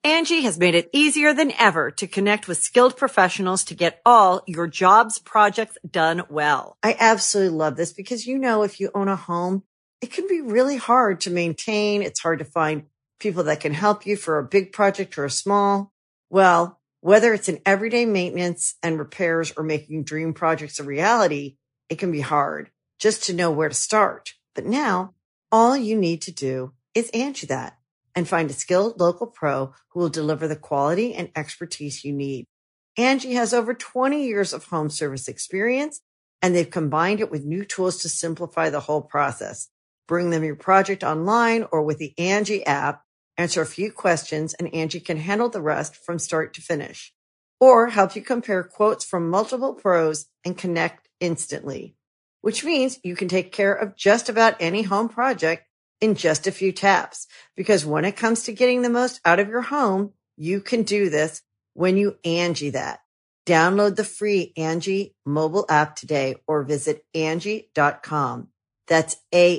Angie has made it easier than ever to connect with skilled professionals to get all your jobs projects done well. I absolutely love this because, if you own a home, it can be really hard to maintain. It's hard to find people that can help you for a big project or a small. Well, whether it's in everyday maintenance and repairs or making dream projects a reality, it can be hard just to know where to start. But now all you need to do is Angie that and find a skilled local pro who will deliver the quality and expertise you need. Angie has over 20 years of home service experience, and they've combined it with new tools to simplify the whole process. Bring them your project online or with the Angie app, answer a few questions, and Angie can handle the rest from start to finish. Or help you compare quotes from multiple pros and connect instantly, which means you can take care of just about any home project in just a few taps. Because when it comes to getting the most out of your home, you can do this when you Angie that. Download the free Angie mobile app today or visit Angie.com. That's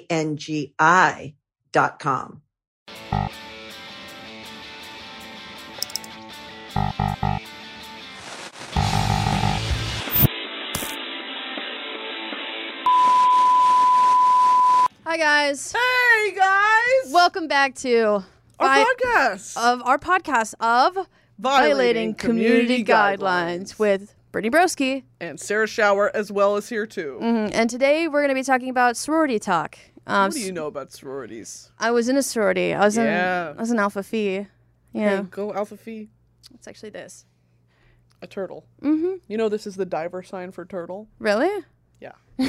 ANGI.com. Hi guys. Hey guys. Welcome back to our podcast of Violating Community Guidelines with Brittany Broski and Sarah Shower, as well as here too. And today we're going to be talking about sorority talk. What do you know about sororities? I was in a sorority. I was in Alpha Phi. Yeah. Hey, go Alpha Phi. It's actually this. A turtle. Mm-hmm. You know this is the diver sign for turtle? Really? Yeah. Hell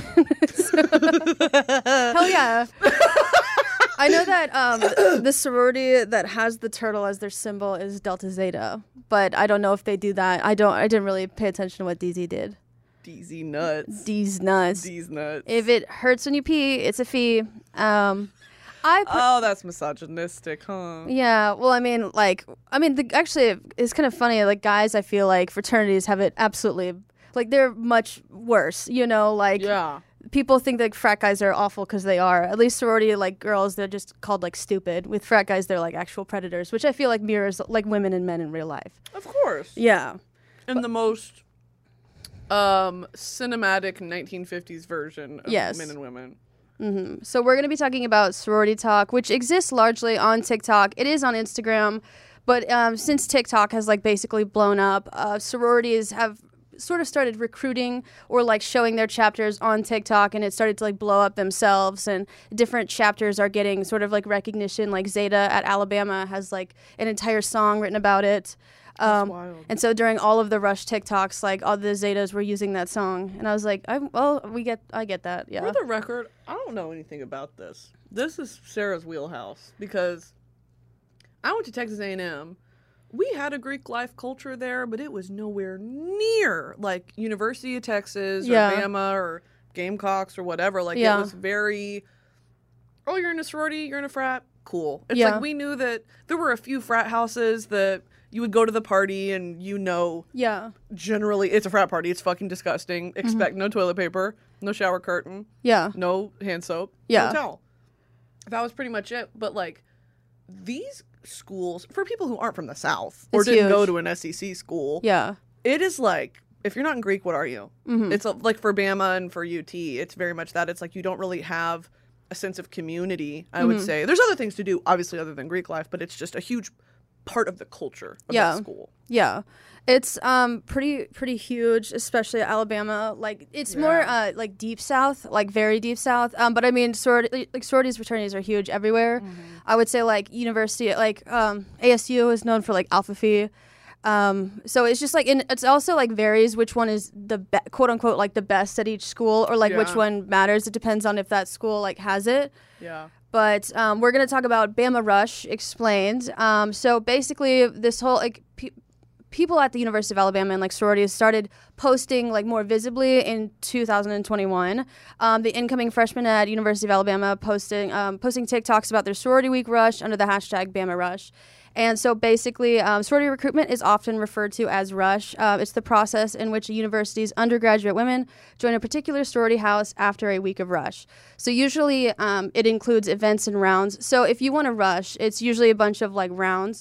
yeah. I know that the sorority that has the turtle as their symbol is Delta Zeta, but I don't know if they do that. I didn't really pay attention to what DZ did. DZ nuts. D's nuts. D's nuts. If it hurts when you pee, it's a fee. That's misogynistic, huh? Yeah, well, actually, it's kind of funny. Like, guys, I feel like fraternities have it absolutely, like, they're much worse, Yeah. People think that frat guys are awful because they are. At least sorority, like, girls, they're just called, like, stupid. With frat guys, they're, like, actual predators, which I feel like mirrors, like, women and men in real life. Of course. Yeah. In the most cinematic 1950s version of men and women. Mm-hmm. So we're going to be talking about sorority talk, which exists largely on TikTok. It is on Instagram, but since TikTok has, like, basically blown up, sororities have sort of started recruiting or, like, showing their chapters on TikTok, and it started to, like, blow up themselves, and different chapters are getting sort of, like, recognition. Like Zeta at Alabama has, like, an entire song written about it. That's wild. And so during all of the Rush TikToks, like, all the Zetas were using that song, and I was like, I get that. Yeah. For the record, I don't know anything about this. This is Sarah's wheelhouse because I went to Texas A&M. We had a Greek life culture there, but it was nowhere near like University of Texas or Bama or Gamecocks or whatever. Like, it was very, oh, you're in a sorority, you're in a frat, cool. It's like we knew that there were a few frat houses that you would go to the party and generally it's a frat party. It's fucking disgusting. Expect no toilet paper, no shower curtain, no hand soap, no towel. That was pretty much it. But, like, these schools, for people who aren't from the South or didn't go to an SEC school, it is like, if you're not in Greek, what are you? It's like for Bama and for UT, it's very much that. It's like you don't really have a sense of community, I would say. There's other things to do, obviously, other than Greek life, but it's just a huge part of the culture of that school. Yeah. It's pretty huge, especially at Alabama. Like, it's more like deep South, like very deep South. But I mean, sororities, fraternities are huge everywhere. I would say, like, university, like ASU is known for, like, Alpha Phi. So it's just like, it's also, like, varies which one is the quote unquote, like, the best at each school, or, like, which one matters. It depends on if that school, like, has it. Yeah. But we're going to talk about Bama Rush Explained. So basically, this whole, like, people at the University of Alabama and, like, sororities started posting, like, more visibly in 2021. The incoming freshmen at University of Alabama posting TikToks about their sorority week rush under the hashtag Bama Rush. And so basically, sorority recruitment is often referred to as rush. It's the process in which a university's undergraduate women join a particular sorority house after a week of rush. So usually it includes events and rounds. So if you want to rush, it's usually a bunch of, like, rounds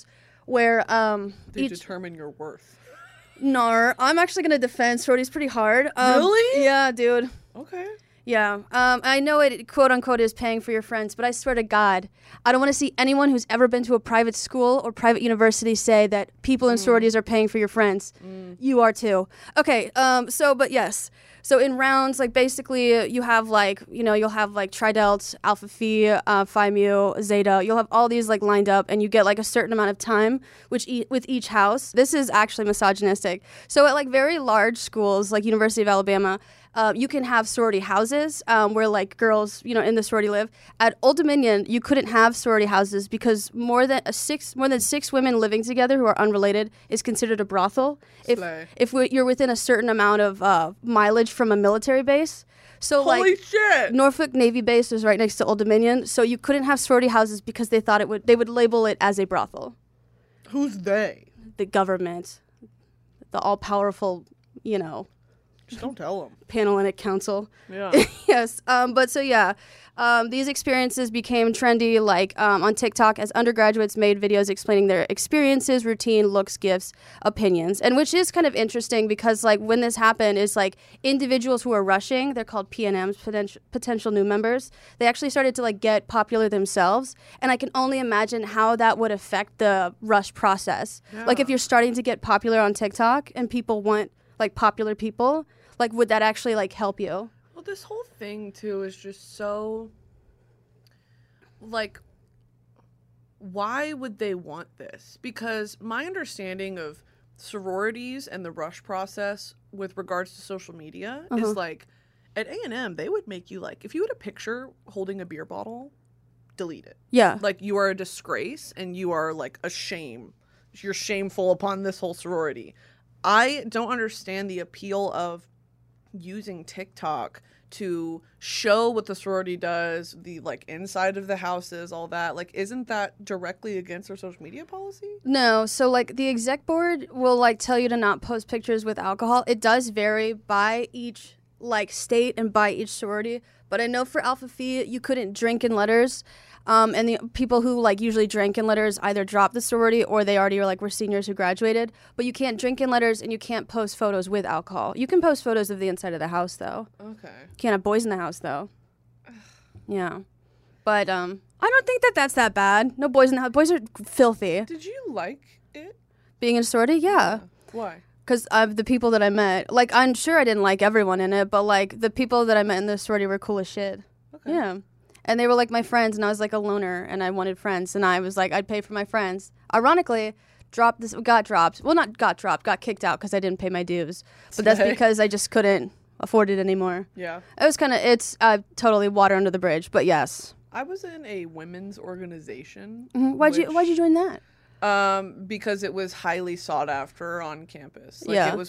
where They determine your worth. No, I'm actually gonna defend sororities pretty hard. Really? Yeah, dude. Okay. Yeah. I know it quote unquote is paying for your friends, but I swear to God, I don't want to see anyone who's ever been to a private school or private university say that people in sororities are paying for your friends. You are too. Okay. But yes. So in rounds, like basically you have like, you'll have like Tri-Delt, Alpha Phi, Phi Mu, Zeta. You'll have all these like lined up and you get like a certain amount of time with each house. This is actually misogynistic. So at like very large schools like University of Alabama, you can have sorority houses where like girls, in the sorority live. At Old Dominion, you couldn't have sorority houses because more than six women living together who are unrelated is considered a brothel. If you're within a certain amount of mileage from a military base. So Holy shit! Norfolk Navy Base is right next to Old Dominion, so you couldn't have sorority houses because they thought they would label it as a brothel. Who's they? The government, the all-powerful, Just don't tell them. Panhellenic Council. Yeah. Yes. These experiences became trendy on TikTok as undergraduates made videos explaining their experiences, routine, looks, gifts, opinions. And which is kind of interesting because when this happened is individuals who are rushing, they're called PNMs, potential new members. They actually started to get popular themselves. And I can only imagine how that would affect the rush process. Yeah. If you're starting to get popular on TikTok and people want popular people, would that actually help you? Well, this whole thing too is just so why would they want this? Because my understanding of sororities and the rush process with regards to social media is at A&M they would make you if you had a picture holding a beer bottle, delete it. Yeah. You are a disgrace and you are a shame. You're shameful upon this whole sorority. I don't understand the appeal of using TikTok to show what the sorority does, the inside of the houses, all that. Isn't that directly against their social media policy? No. So the exec board will tell you to not post pictures with alcohol. It does vary by each state and by each sorority. But I know for Alpha Phi, you couldn't drink in letters. And the people who usually drank in letters either dropped the sorority or they already were seniors who graduated. But you can't drink in letters and you can't post photos with alcohol. You can post photos of the inside of the house though. Okay. You can't have boys in the house though. Yeah. But I don't think that's that bad. No boys in the house. Boys are filthy. Did you like it? Being in a sorority? Yeah. Why? Because of the people that I met. I'm sure I didn't like everyone in it, but the people that I met in the sorority were cool as shit. Okay. Yeah. And they were my friends, and I was a loner, and I wanted friends, and I was I'd pay for my friends. Ironically, got kicked out because I didn't pay my dues. But that's because I just couldn't afford it anymore. Yeah. It was it's totally water under the bridge, but yes. I was in a women's organization. Mm-hmm. Why'd you join that? Because it was highly sought after on campus. Yeah. It was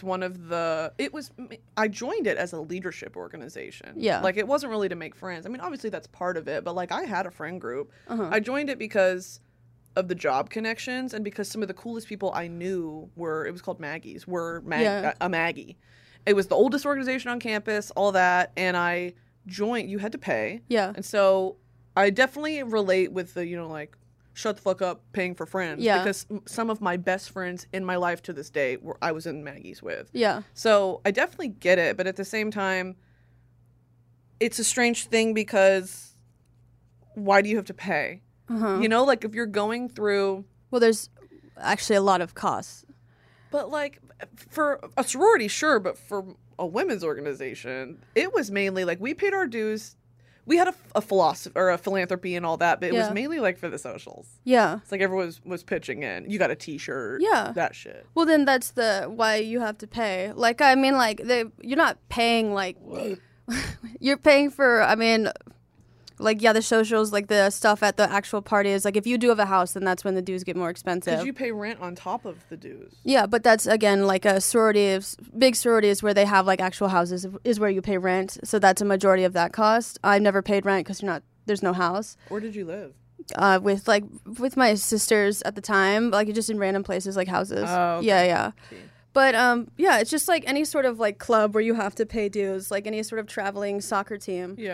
I joined it as a leadership organization. Yeah. It wasn't really to make friends. I mean, obviously that's part of it, but I had a friend group. Uh-huh. I joined it because of the job connections and because some of the coolest people I knew it was called Maggie's, a Maggie. It was the oldest organization on campus, all that, and I joined, you had to pay. Yeah. And so I definitely relate with the, shut the fuck up paying for friends. Yeah. Because some of my best friends in my life to this day I was in Maggie's with. Yeah. So I definitely get it, but at the same time, it's a strange thing because why do you have to pay? Uh-huh. If you're going through... Well, there's actually a lot of costs. But for a sorority, sure, but for a women's organization, it was mainly we paid our dues. We had a philosophy or a philanthropy and all that, but it was mainly for the socials. Yeah. It's everyone was pitching in. You got a T-shirt. Yeah. That shit. Well, then that's why you have to pay. You're not paying you're paying for. The socials, the stuff at the actual parties. If you do have a house, then that's when the dues get more expensive. Because you pay rent on top of the dues. Yeah, but that's again a sorority. Big sororities where they have actual houses is where you pay rent. So that's a majority of that cost. I've never paid rent because there's no house. Where did you live? With my sisters at the time, just in random places houses. Oh, okay. Yeah. Okay. But it's just any sort of club where you have to pay dues, any sort of traveling soccer team. Yeah.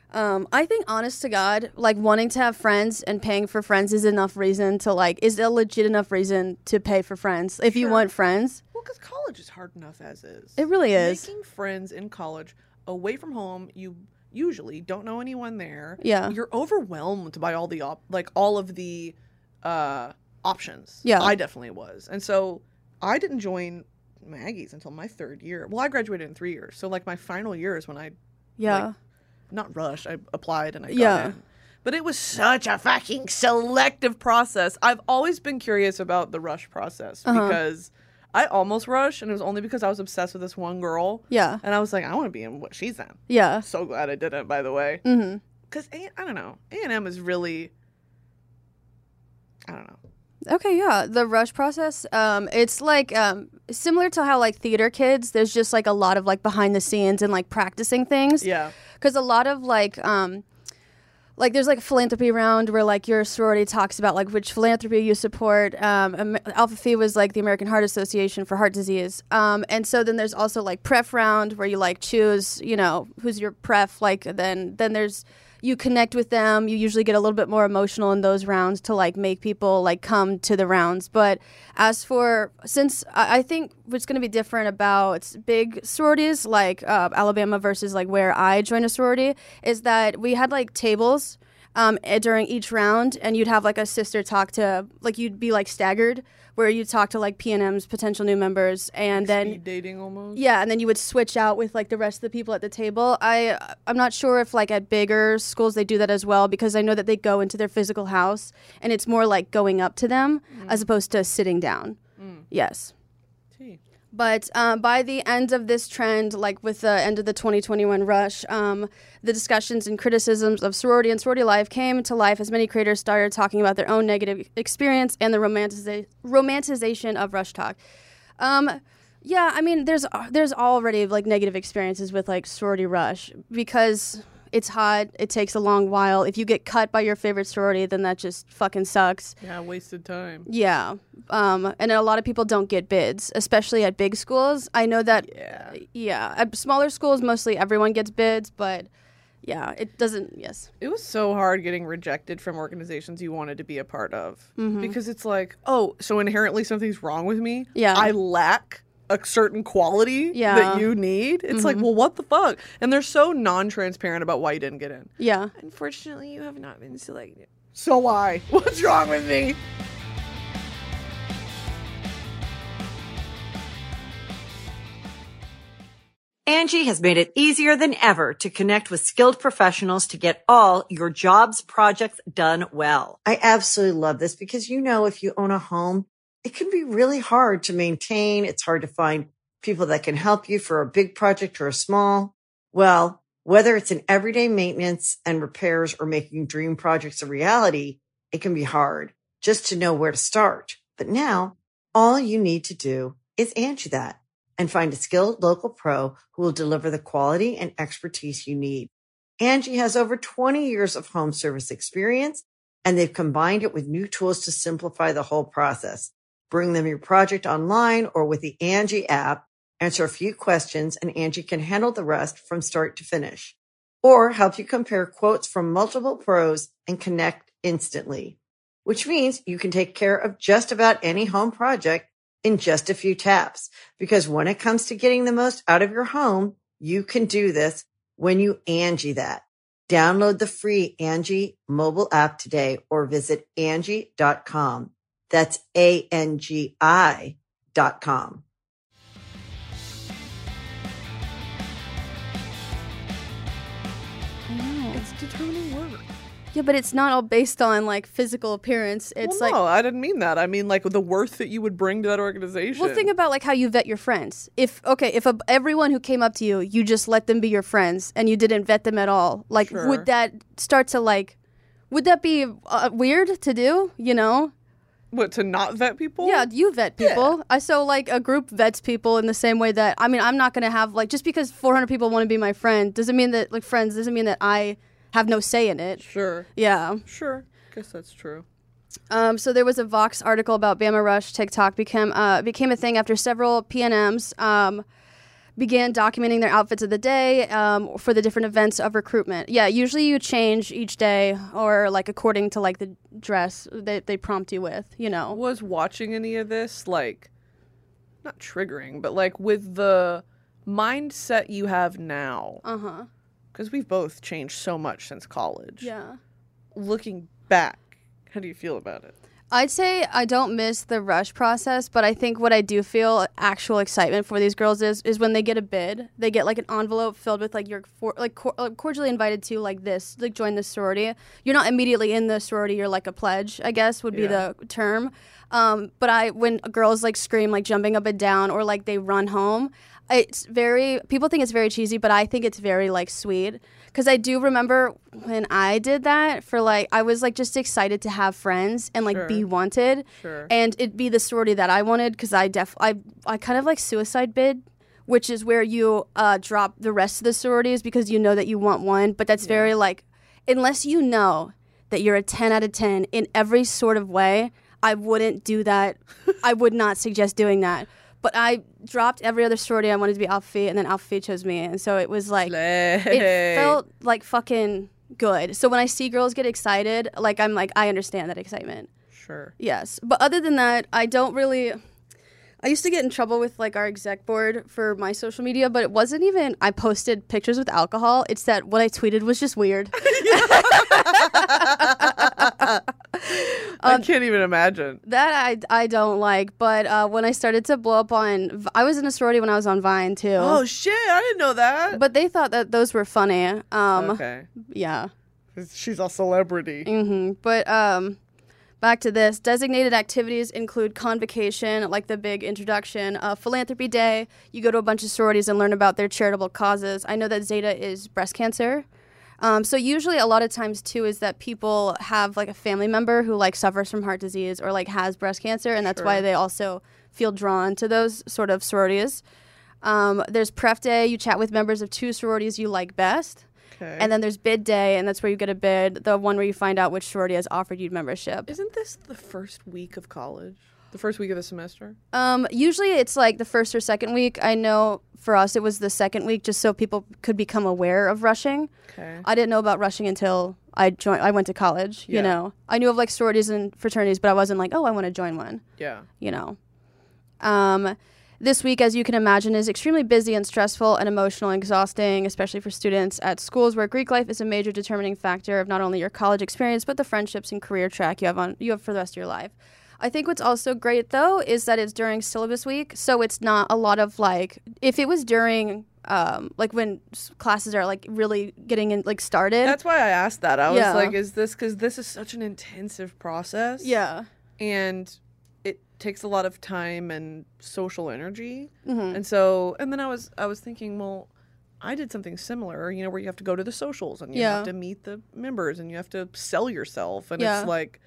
I think, honest to God, like wanting to have friends and paying for friends is enough reason to is a legit enough reason to pay for friends if you want friends. Well, because college is hard enough as is. It really is. Making friends in college away from home, you usually don't know anyone there. Yeah. You're overwhelmed by all the all of the options. Yeah. I definitely was. And so I didn't join Maggie's until my third year. Well, I graduated in 3 years. So my final year is when I not rushed. I applied and I got in. But it was such a fucking selective process. I've always been curious about the rush process because I almost rushed, and it was only because I was obsessed with this one girl. Yeah. And I was like, I want to be in what she's in. Yeah. So glad I didn't, by the way. Mm-hmm. Because, I don't know, A&M is really, I don't know. Okay, yeah. The rush process, it's similar to how theater kids, there's just a lot of behind the scenes and practicing things. Yeah. Because a lot of there's a philanthropy round where your sorority talks about which philanthropy you support. Alpha Phi was the American Heart Association for heart disease. And so then there's also pref round where you choose, who's your pref. Then there's, you connect with them. You usually get a little bit more emotional in those rounds to make people come to the rounds. But as for, since I think what's going to be different about big sororities Alabama versus where I joined a sorority is that we had tables during each round, and you'd have a sister talk to you'd be staggered where you'd talk to PNM's potential new members, and then speed dating almost. Yeah, and then you would switch out with the rest of the people at the table. I'm not sure if at bigger schools they do that as well, because I know that they go into their physical house and it's more going up to them as opposed to sitting down. Yes. But by the end of this trend, with the end of the 2021 rush, the discussions and criticisms of sorority and sorority life came to life as many creators started talking about their own negative experience and the romanticization of rush talk. Yeah, I mean, there's already negative experiences with sorority rush because it's hot. It takes a long while. If you get cut by your favorite sorority, then that just fucking sucks. Yeah, wasted time. Yeah. And a lot of people don't get bids, especially at big schools. I know that, yeah. At smaller schools, mostly everyone gets bids, but yeah, it doesn't, yes. It was so hard getting rejected from organizations you wanted to be a part of. Because it's oh, so inherently something's wrong with me? Yeah. I lack a certain quality that you need. It's well, what the fuck? And they're so non-transparent about why you didn't get in. Yeah. Unfortunately, you have not been selected. So why? What's wrong with me? Angie has made it easier than ever to connect with skilled professionals to get all your jobs projects done well. I absolutely love this because, if you own a home, it can be really hard to maintain. It's hard to find people that can help you for a big project or a small. Well, whether it's in everyday maintenance and repairs or making dream projects a reality, it can be hard just to know where to start. But now all you need to do is Angie that and find a skilled local pro who will deliver the quality and expertise you need. Angie has over 20 years of home service experience, and they've combined it with new tools to simplify the whole process. Bring them your project online or with the Angie app, answer a few questions, and Angie can handle the rest from start to finish. Or help you compare quotes from multiple pros and connect instantly, which means you can take care of just about any home project in just a few taps. Because when it comes to getting the most out of your home, you can do this when you Angie that. Download the free Angie mobile app today or visit Angie.com. That's ANGI.com. It's determining work. Yeah, but it's not all based on physical appearance. It's no, I didn't mean that. I mean the worth that you would bring to that organization. Well, think about how you vet your friends. If everyone who came up to you, you just let them be your friends and you didn't vet them at all. Sure. Would that start to would that be weird to do? What, to not vet people? Yeah, you vet people. Yeah. So a group vets people in the same way that, I'm not going to have, just because 400 people want to be my friend doesn't mean that, friends doesn't mean that I have no say in it. Sure. Yeah. Sure. Guess that's true. So there was a Vox article about Bama Rush TikTok became a thing after several PNMs began documenting their outfits of the day for the different events of recruitment. Yeah, usually you change each day or like according to like the dress that they prompt you with, you know. Was watching any of this like not triggering, but like with the mindset you have now? Uh-huh. Because we've both changed so much since college. Yeah. Looking back, how do you feel about it? I'd say I don't miss the rush process, but I think what I do feel actual excitement for these girls is when they get a bid. They get like an envelope filled with like cordially invited to like this, like join this sorority. You're not immediately in the sorority. You're like a pledge, I guess would be the term. But when girls like scream like jumping up and down or like they run home, people think it's very cheesy, but I think it's very like sweet. Because I do remember when I did that for like, I was like just excited to have friends and like be wanted. Sure. And it'd be the sorority that I wanted because I kind of like suicide bid, which is where you drop the rest of the sororities because you know that you want one. But that's very like, unless you know that you're a 10 out of 10 in every sort of way, I wouldn't do that. I would not suggest doing that. But I dropped every other sorority. I wanted to be Alpha Phi, and then Alpha Phi chose me. And so it was like, it felt like fucking good. So when I see girls get excited, like I'm like, I understand that excitement. Sure. Yes. But other than that, I used to get in trouble with like our exec board for my social media, but it wasn't even, I posted pictures with alcohol. It's that what I tweeted was just weird. I can't even imagine. That I don't like, but when I started to blow up I was in a sorority when I was on Vine too. Oh shit, I didn't know that. But they thought that those were funny. Okay. Yeah. She's a celebrity. Mm-hmm. But back to this. Designated activities include convocation, like the big introduction, philanthropy day. You go to a bunch of sororities and learn about their charitable causes. I know that Zeta is breast cancer. So usually a lot of times too is that people have like a family member who like suffers from heart disease or like has breast cancer, and that's why they also feel drawn to those sort of sororities. There's pref day. You chat with members of 2 sororities you like best. Okay. And then there's bid day, and that's where you get a bid, the one where you find out which sorority has offered you membership. Isn't this the first week of college? The first week of the semester? Usually it's like the first or second week. I know for us it was the second week just so people could become aware of rushing. Okay. I didn't know about rushing until I went to college, you know. I knew of like sororities and fraternities, but I wasn't like, oh, I want to join one. Yeah. You know. This week, as you can imagine, is extremely busy and stressful and emotional and exhausting, especially for students at schools where Greek life is a major determining factor of not only your college experience, but the friendships and career track you have for the rest of your life. I think what's also great, though, is that it's during syllabus week, so it's not a lot of, like, if it was during, like, when classes are, like, really getting, in, like, started. That's why I asked that. I was like, is this, because this is such an intensive process. Yeah. And it takes a lot of time and social energy. Mm-hmm. And then I was thinking, well, I did something similar, you know, where you have to go to the socials and you have to meet the members and you have to sell yourself. And it's like,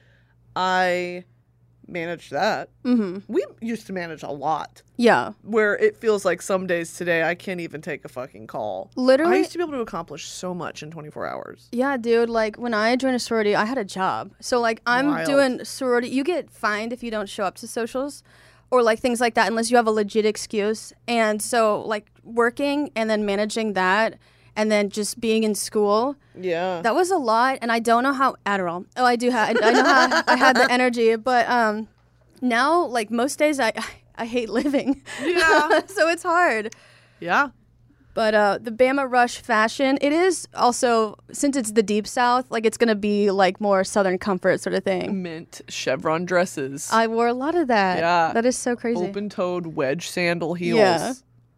I managed that. Mm-hmm. We used to manage a lot. Yeah. Where it feels like some days today I can't even take a fucking call. Literally. I used to be able to accomplish so much in 24 hours. Yeah, dude. Like, when I joined a sorority, I had a job. So, like, I'm doing sorority. You get fined if you don't show up to socials or, like, things like that unless you have a legit excuse. And so, like, working and then managing that and then just being in school. Yeah. That was a lot. And I don't know how Adderall. Oh, I do have. I know how I had the energy. But now, like, most days I hate living. Yeah. So it's hard. Yeah. But the Bama Rush fashion, it is also, since it's the Deep South, like, it's going to be, like, more Southern comfort sort of thing. Mint chevron dresses. I wore a lot of that. Yeah. That is so crazy. Open-toed wedge sandal heels. Yeah.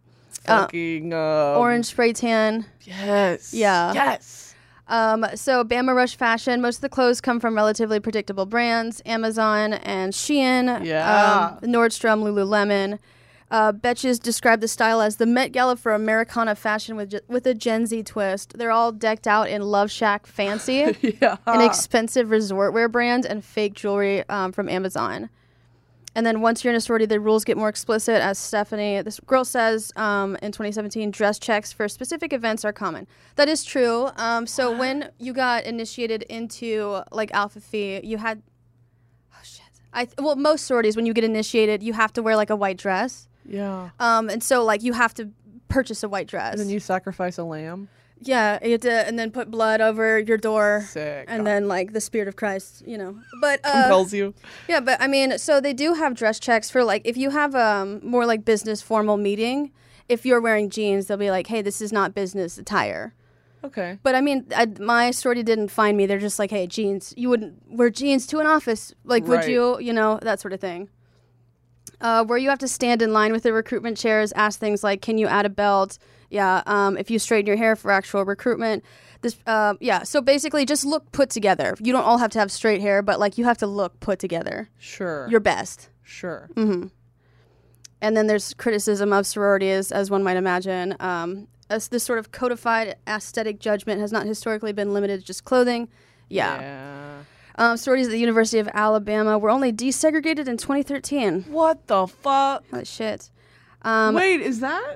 Fucking orange spray tan. Yes. Yeah. Yes. So Bama Rush fashion, most of the clothes come from relatively predictable brands, Amazon and Shein. Yeah. Nordstrom, Lululemon. Betches describe the style as the Met Gala for Americana fashion with a Gen Z twist. They're all decked out in Love Shack fancy, an expensive resort wear brand, and fake jewelry from Amazon. And then once you're in a sorority, the rules get more explicit. As Stephanie, this girl says, in 2017, dress checks for specific events are common. That is true. So when you got initiated into, like, Alpha Phi, you had... Oh, shit. Most sororities, when you get initiated, you have to wear, like, a white dress. Yeah. And so, like, you have to purchase a white dress. And then you sacrifice a lamb. Yeah, you have to, and then put blood over your door. Sick. And then like the Spirit of Christ, But Compels you. yeah, but I mean, so they do have dress checks for like if you have a more like business formal meeting. If you're wearing jeans, they'll be like, "Hey, this is not business attire." Okay. But I mean, my sorority didn't find me. They're just like, "Hey, jeans. You wouldn't wear jeans to an office, like, would Right. you? That sort of thing." Where you have to stand in line with the recruitment chairs, ask things like, "Can you add a belt?" Yeah. If you straighten your hair for actual recruitment. This. Yeah. So basically, just look put together. You don't all have to have straight hair, but like you have to look put together. Sure. Your best. Sure. Mm-hmm. And then there's criticism of sororities, as one might imagine. As this sort of codified aesthetic judgment has not historically been limited to just clothing. Yeah. Sororities at the University of Alabama were only desegregated in 2013. What the fuck? Holy shit. Wait, is that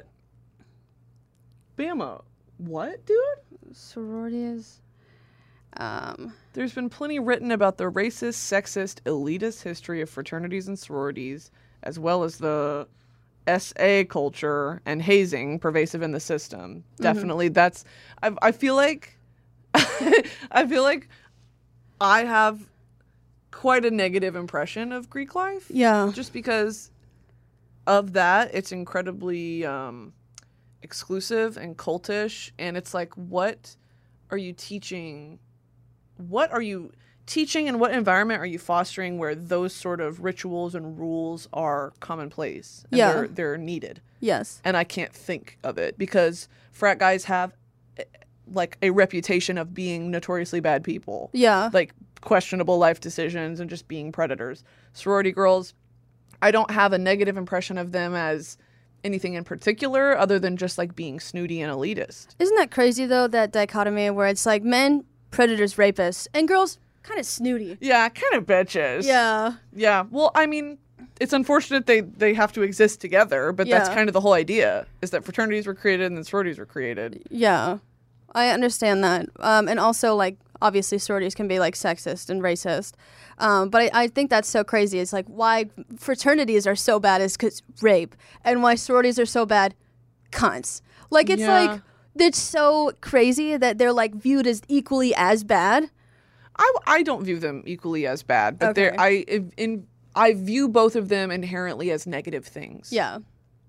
Bama? What, dude? Sororities. There's been plenty written about the racist, sexist, elitist history of fraternities and sororities, as well as the SA culture and hazing pervasive in the system. Definitely, that's. I feel like, I feel like, I have quite a negative impression of Greek life. Yeah. Just because of that, it's incredibly exclusive and cultish, and it's like, what are you teaching? What are you teaching, and what environment are you fostering where those sort of rituals and rules are commonplace? And Yeah. they're needed. Yes. And I can't think of it because frat guys have like a reputation of being notoriously bad people. Yeah. Like questionable life decisions and just being predators. Sorority girls, I don't have a negative impression of them as anything in particular other than just like being snooty and elitist. Isn't that crazy, though, that dichotomy where it's like men, predators, rapists, and girls, kind of snooty. Yeah, kind of bitches. Yeah. Yeah. Well, I mean, it's unfortunate they have to exist together, but that's Yeah. kind of the whole idea, is that fraternities were created and then sororities were created. Yeah. I understand that. And also, like, obviously sororities can be, like, sexist and racist. But I think that's so crazy. It's like why fraternities are so bad is because rape. And why sororities are so bad, cunts. Like, it's Yeah. like, it's so crazy that they're, like, viewed as equally as bad. I don't view them equally as bad, but Okay. I view both of them inherently as negative things. Yeah.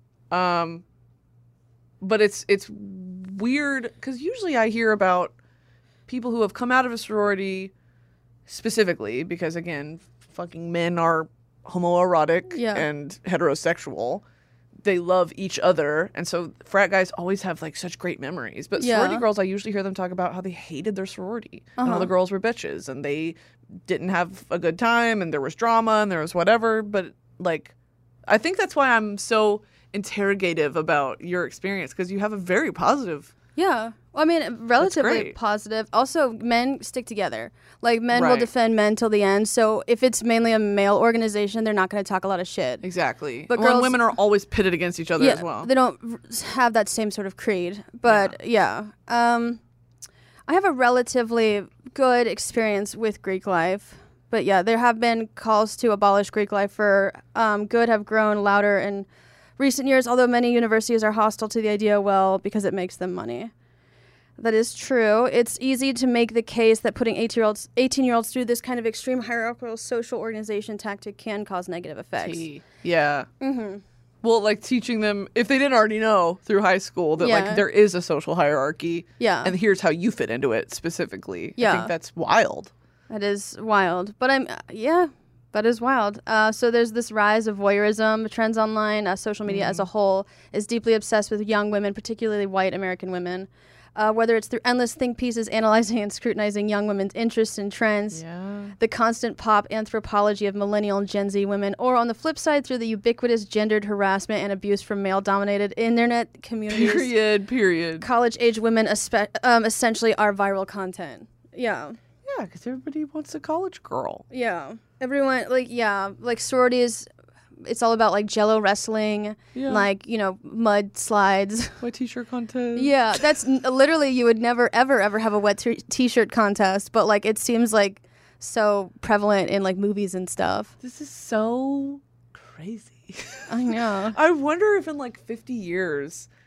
But it's weird because usually I hear about people who have come out of a sorority specifically because, again, fucking men are homoerotic Yeah. and heterosexual. They love each other, and so frat guys always have like such great memories. But sorority Yeah. girls, I usually hear them talk about how they hated their sorority and all the girls were bitches and they didn't have a good time and there was drama and there was whatever. But like, I think that's why I'm so interrogative about your experience because you have a very positive. Yeah. Well, I mean, relatively great. positive. Also, men stick together. Like, men will Right. defend men till the end. So if it's mainly a male organization, they're not going to talk a lot of shit. Exactly. But Well, and girls- women are always pitted against each other Yeah, as well. they don't have that same sort of creed. But yeah. I have a relatively good experience with Greek life. But yeah, there have been calls to abolish Greek life for good have grown louder in recent years, although many universities are hostile to the idea, well, because it makes them money. That is true. It's easy to make the case that putting 18-year-olds through this kind of extreme hierarchical social organization tactic can cause negative effects. Yeah. Mm-hmm. Well, like teaching them, if they didn't already know through high school, that Yeah. like there is a social hierarchy. Yeah. And here's how you fit into it specifically. I Yeah. think that's wild. That is wild. But that is wild. So there's this rise of voyeurism trends online. Social media as a whole is deeply obsessed with young women, particularly white American women. Whether it's through endless think pieces analyzing and scrutinizing young women's interests and trends, Yeah. the constant pop anthropology of millennial and Gen Z women, or on the flip side, through the ubiquitous gendered harassment and abuse from male-dominated internet communities. Period. College-age women essentially are viral content. Yeah. Yeah, because everybody wants a college girl. Yeah. Everyone, like sororities, it's all about, like, Jello wrestling, Yeah. like, mud slides. Wet t-shirt contest. Yeah, that's literally, you would never, ever, ever have a wet t-shirt contest, but, like, it seems, like, so prevalent in, like, movies and stuff. This is so crazy. I know. I wonder if in like 50 years,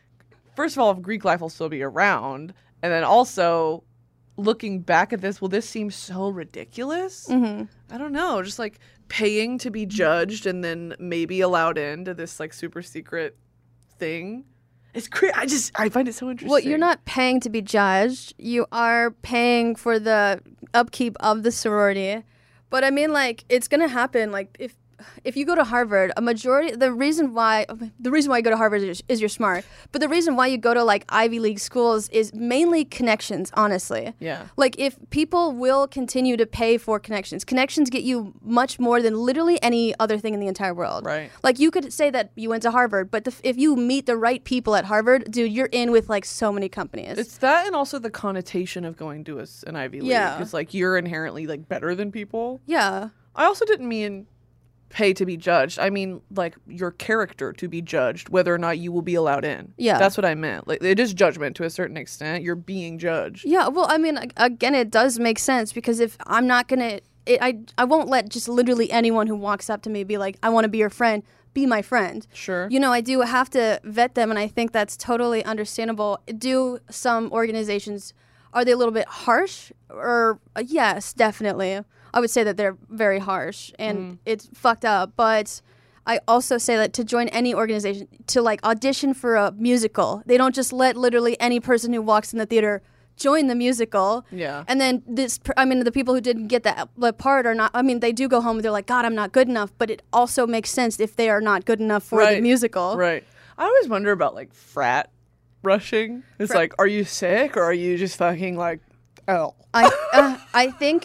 first of all, if Greek life will still be around, and then also looking back at this, will this seem so ridiculous? Mm-hmm. I don't know, just like paying to be judged and then maybe allowed into this like super secret thing. It's crazy. I find it so interesting. Well, you're not paying to be judged. You are paying for the upkeep of the sorority. But I mean, like, it's gonna happen. Like, if you go to Harvard, the reason why you go to Harvard is you're smart. But the reason why you go to like Ivy League schools is mainly connections, honestly. Yeah. Like, if people will continue to pay for connections get you much more than literally any other thing in the entire world. Right. Like, you could say that you went to Harvard, but if you meet the right people at Harvard, dude, you're in with like so many companies. It's that, and also the connotation of going to an Ivy League. Yeah. It's like you're inherently like better than people. Yeah. I also didn't mean pay to be judged. I mean, like, your character to be judged, whether or not you will be allowed in. Yeah. That's what I meant. Like, it is judgment to a certain extent. You're being judged. Yeah, well, I mean, again, it does make sense because if I'm not gonna, I won't let just literally anyone who walks up to me be like, I want to be your friend, be my friend. Sure. You know, I do have to vet them, and I think that's totally understandable. Do some organizations, are they a little bit harsh? Or yes, definitely. I would say that they're very harsh, and it's fucked up. But I also say that to join any organization, to like audition for a musical, they don't just let literally any person who walks in the theater join the musical. Yeah. And then the people who didn't get that part are not, I mean, they do go home and they're like, God, I'm not good enough. But it also makes sense if they are not good enough for the musical. Right. I always wonder about like frat rushing. It's like, are you sick or are you just fucking like, oh. I think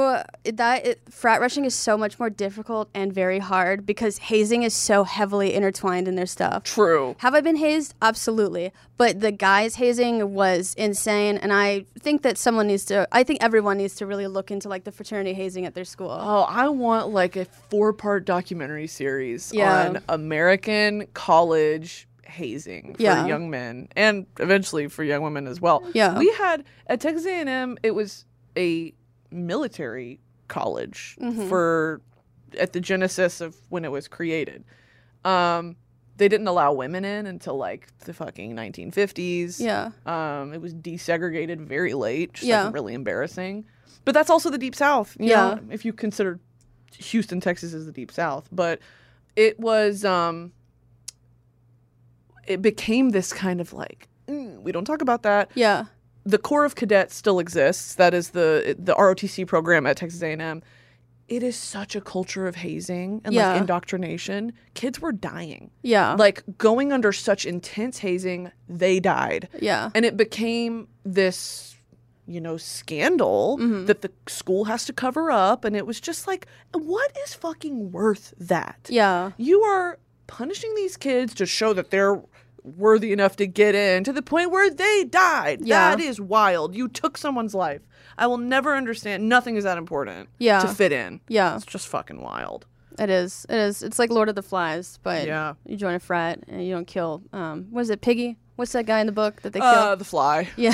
frat rushing is so much more difficult and very hard because hazing is so heavily intertwined in their stuff. True. Have I been hazed? Absolutely. But the guys hazing was insane, and I think that everyone needs to really look into like the fraternity hazing at their school. Oh, I want like a 4-part documentary series Yeah. on American college hazing for Yeah. young men and eventually for young women as well. Yeah. We had at Texas A&M, it was a military college at the genesis of when it was created. They didn't allow women in until like the fucking 1950s. Yeah. It was desegregated very late, just Yeah. like really embarrassing. But that's also the Deep South, you know, if you consider Houston, Texas as the Deep South. But it was it became this kind of like, we don't talk about that. Yeah. The Corps of Cadets still exists. That is the ROTC program at Texas A&M. It is such a culture of hazing and like indoctrination. Kids were dying. Yeah. Like going under such intense hazing, they died. Yeah. And it became this, you know, scandal that the school has to cover up. And it was just like, what is fucking worth that? Yeah. You are punishing these kids to show that they're worthy enough to get in to the point where they died. Yeah. That is wild. You took someone's life. I will never understand. Nothing is that important Yeah. to fit in. Yeah. It's just fucking wild. It is. It is. It's like Lord of the Flies, but Yeah. you join a frat and you don't kill. What is it, Piggy? What's that guy in the book that they killed? The Fly. Yeah.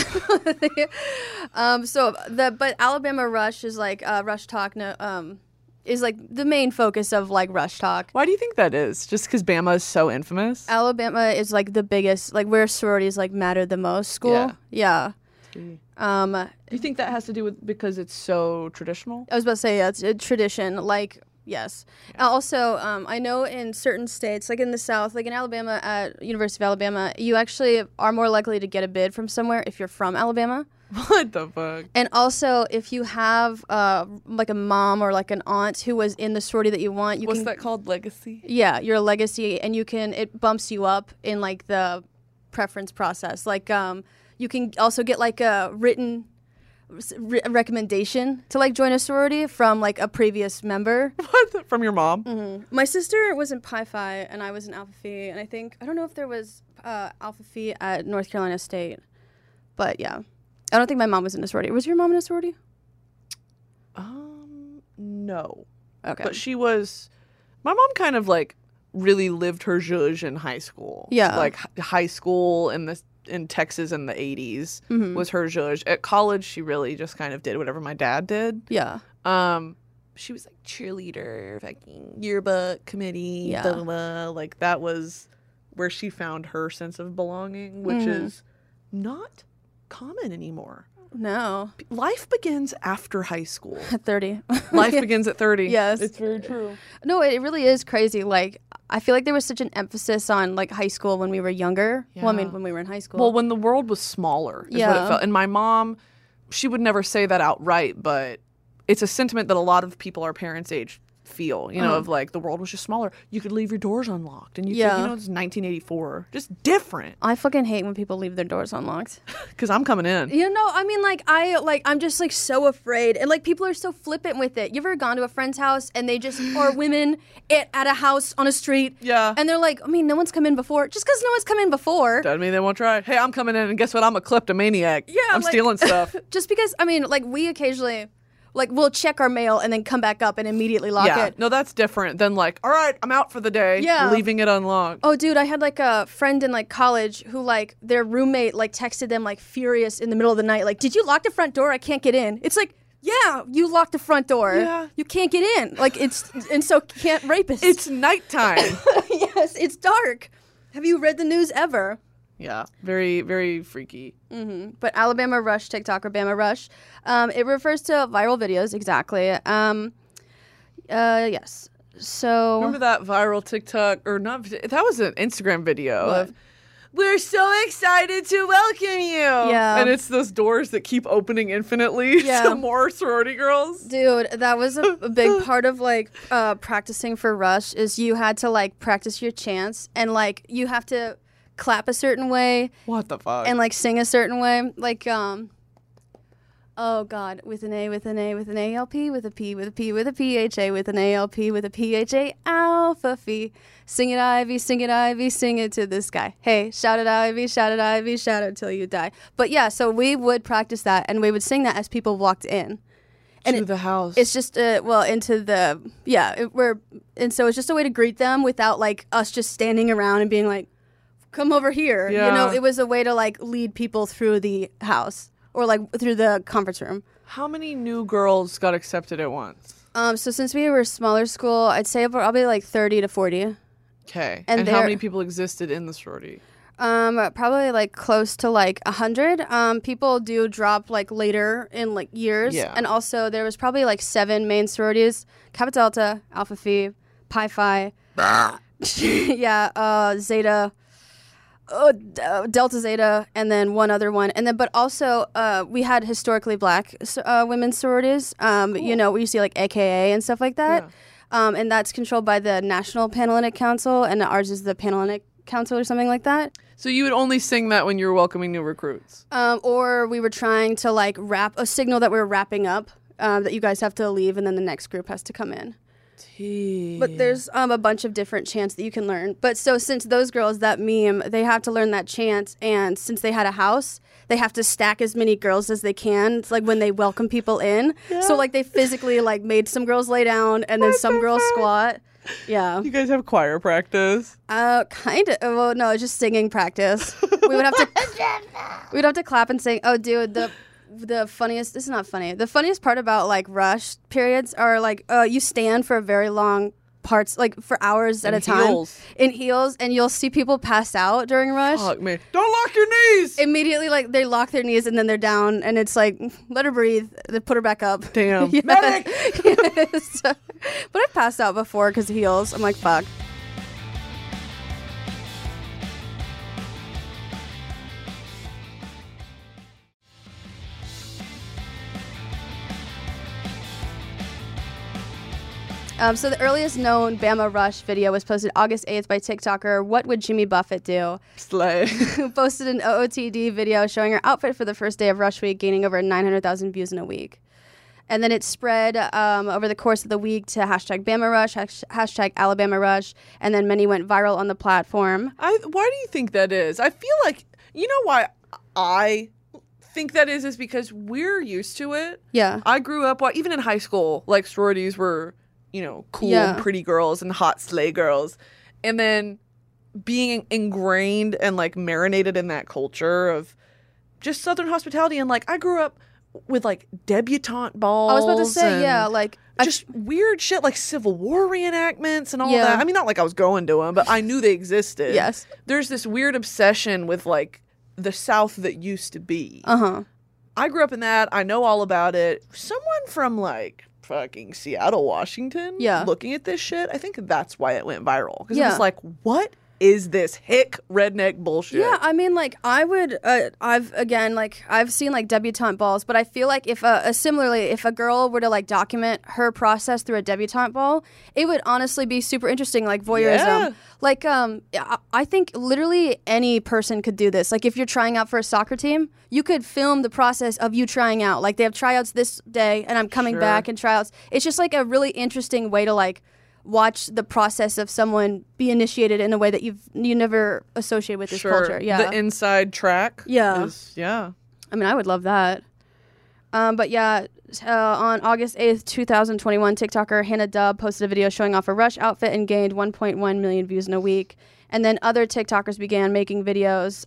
But Alabama Rush is like Rush Talk. Is like the main focus of like Rush Talk. Why do you think that is? Just because Bama is so infamous? Alabama is like the biggest, like where sororities like matter the most. School. Yeah. Do you think that has to do with because it's so traditional? I was about to say, yeah, it's a tradition. Like, yes. Also, I know in certain states, like in the South, like in Alabama, at University of Alabama, you actually are more likely to get a bid from somewhere if you're from Alabama. What the fuck? And also, if you have like a mom or like an aunt who was in the sorority that you want, What's that called? Legacy? Yeah, your legacy, and it bumps you up in like the preference process. Like, you can also get like a written recommendation to like join a sorority from like a previous member. What? From your mom? My sister was in Pi Phi and I was in Alpha Phi, and I don't know if there was Alpha Phi at North Carolina State, but yeah, I don't think my mom was in a sorority. Was your mom in a sorority? No. Okay. But she was. My mom kind of like really lived her zhuzh in high school. Yeah. Like high school in Texas in the 80s was her zhuzh. At college, she really just kind of did whatever my dad did. Yeah. She was like cheerleader, fucking yearbook committee, Yeah. blah, blah, blah. Like that was where she found her sense of belonging, which is not common anymore. No. Life begins after high school. At 30. Life begins at 30. Yes. It's very true. No, it really is crazy. Like, I feel like there was such an emphasis on like high school when we were younger. Well, I mean, when we were in high school. Well, when the world was smaller is what it felt. And my mom, she would never say that outright, but it's a sentiment that a lot of people our parents' age feel, of like the world was just smaller. You could leave your doors unlocked, and it's 1984, just different. I fucking hate when people leave their doors unlocked. Because I'm coming in. I mean, I'm just like so afraid, and like people are so flippant with it. You ever gone to a friend's house and they just are women at a house on a street? Yeah. And they're like, I mean, no one's come in before. Just because no one's come in before doesn't mean they won't try. Hey, I'm coming in, and guess what? I'm a kleptomaniac. Yeah, I'm stealing stuff. Just because, I mean, like we occasionally. Like, we'll check our mail and then come back up and immediately lock it. No, that's different than like, all right, I'm out for the day. Yeah. Leaving it unlocked. Oh, dude, I had like a friend in like college who like their roommate like texted them like furious in the middle of the night. Like, did you lock the front door? I can't get in. It's like, yeah, you locked the front door. Yeah. You can't get in. Like, and so can't rapists. It's nighttime. Yes, it's dark. Have you read the news ever? Yeah, very, very freaky. Mm-hmm. But Alabama Rush TikTok or Bama Rush, it refers to viral videos, exactly. Yes. So remember that viral TikTok or not? That was an Instagram video of "We're so excited to welcome you." Yeah, and it's those doors that keep opening infinitely to more sorority girls. Dude, that was a big part of like practicing for Rush. Is you had to like practice your chants and like you have to clap a certain way. What the fuck? And like sing a certain way. Like oh god, with an A, with an A, with an ALP, with a P, with a P, with a PHA, with an ALP, with a PHA, alpha phi. Sing it Ivy, sing it to the sky. Hey, shout it Ivy, shout it till you die. But yeah, so we would practice that and we would sing that as people walked in. And to the house. It's just into the and so it's just a way to greet them without like us just standing around and being like, come over here. Yeah. It was a way to like lead people through the house or like through the conference room. How many new girls got accepted at once? So since we were a smaller school, I'd say probably like 30 to 40. Okay. And how many people existed in the sorority? Probably like close to like 100. People do drop like later in like years. Yeah. And also there was probably like 7 main sororities: Kappa Delta, Alpha Phi, Pi Phi. Zeta. Delta Zeta, and then one other one, and then but also we had historically black women's sororities. Cool. Where you see like AKA and stuff like that, and that's controlled by the National Panhellenic Council, and ours is the Panhellenic Council or something like that. So you would only sing that when you were welcoming new recruits, or we were trying to like wrap a signal that we were wrapping up, that you guys have to leave, and then the next group has to come in. But there's a bunch of different chants that you can learn. But so since those girls, that meme, they have to learn that chant, and since they had a house, they have to stack as many girls as they can. It's like when they welcome people in. Yeah. So like they physically like made some girls lay down and then some girls squat. Yeah. You guys have choir practice? Kind of. Well, no, it's just singing practice. We'd have to clap and sing. Oh, dude, the funniest, this is not funny. The funniest part about like rush periods are like you stand for very long parts, like for hours at a time in heels, and you'll see people pass out during rush. Fuck me. Don't lock your knees. Immediately, like they lock their knees and then they're down, and it's like, let her breathe. They put her back up. Damn. Yeah. Medic. Yes. But I've passed out before because of heels. I'm like, fuck. So the earliest known Bama Rush video was posted August 8th by TikToker What Would Jimmy Buffett Do? Slay. Who posted an OOTD video showing her outfit for the first day of Rush Week, gaining over 900,000 views in a week. And then it spread over the course of the week to hashtag Bama Rush, hashtag Alabama Rush, and then many went viral on the platform. Why do you think that is? I feel like, you know why I think that is because we're used to it. Yeah. I grew up, even in high school, like sororities were, cool and pretty girls and hot slay girls. And then being ingrained and like marinated in that culture of just Southern hospitality. And like I grew up with like debutante balls. I was about to say, and yeah, like just weird shit like Civil War reenactments and all Yeah. that. I mean, not like I was going to them, but I knew they existed. Yes. There's this weird obsession with like the South that used to be. uh-huh. I grew up in that. I know all about it. Someone from like fucking Seattle, Washington, Yeah. looking at this shit, I think that's why it went viral. Because it Yeah. was like, what is this hick redneck bullshit? Yeah, I mean, like, I would, I've seen, like, debutante balls, but I feel like if, similarly, if a girl were to, like, document her process through a debutante ball, it would honestly be super interesting, like, voyeurism. Yeah. Like, I think literally any person could do this. Like, if you're trying out for a soccer team, you could film the process of you trying out. Like, they have tryouts this day, and I'm coming Sure. back and tryouts. It's just, like, a really interesting way to, like, watch the process of someone be initiated in a way that you never associate with this Sure. culture. Yeah. The inside track. Yeah. Yeah. I mean, I would love that. But yeah, on August 8th, 2021, TikToker Hannah Dubb posted a video showing off a Rush outfit and gained 1.1 million views in a week. And then other TikTokers began making videos.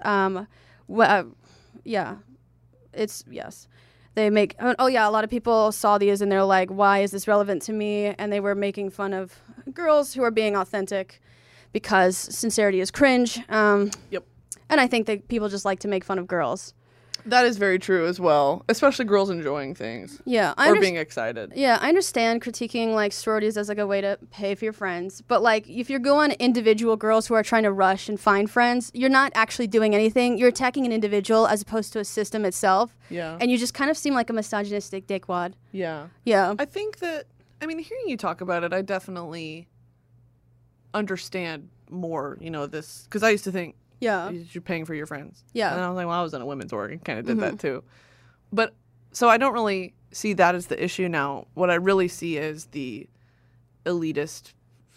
They make, a lot of people saw these and they're like, why is this relevant to me? And they were making fun of girls who are being authentic because sincerity is cringe. Yep. And I think that people just like to make fun of girls. That is very true as well, especially girls enjoying things Yeah. or being excited. Yeah, I understand critiquing like sororities as like a way to pay for your friends, but like if you're going individual girls who are trying to rush and find friends, you're not actually doing anything. You're attacking an individual as opposed to a system itself. Yeah. And you just kind of seem like a misogynistic dickwad. Yeah. Yeah. I think that, I mean, hearing you talk about it, I definitely understand more, this, because I used to think, Yeah. you're paying for your friends. Yeah. And I was like, well, I was in a women's org and kind of did that too. But so I don't really see that as the issue now. What I really see is the elitist,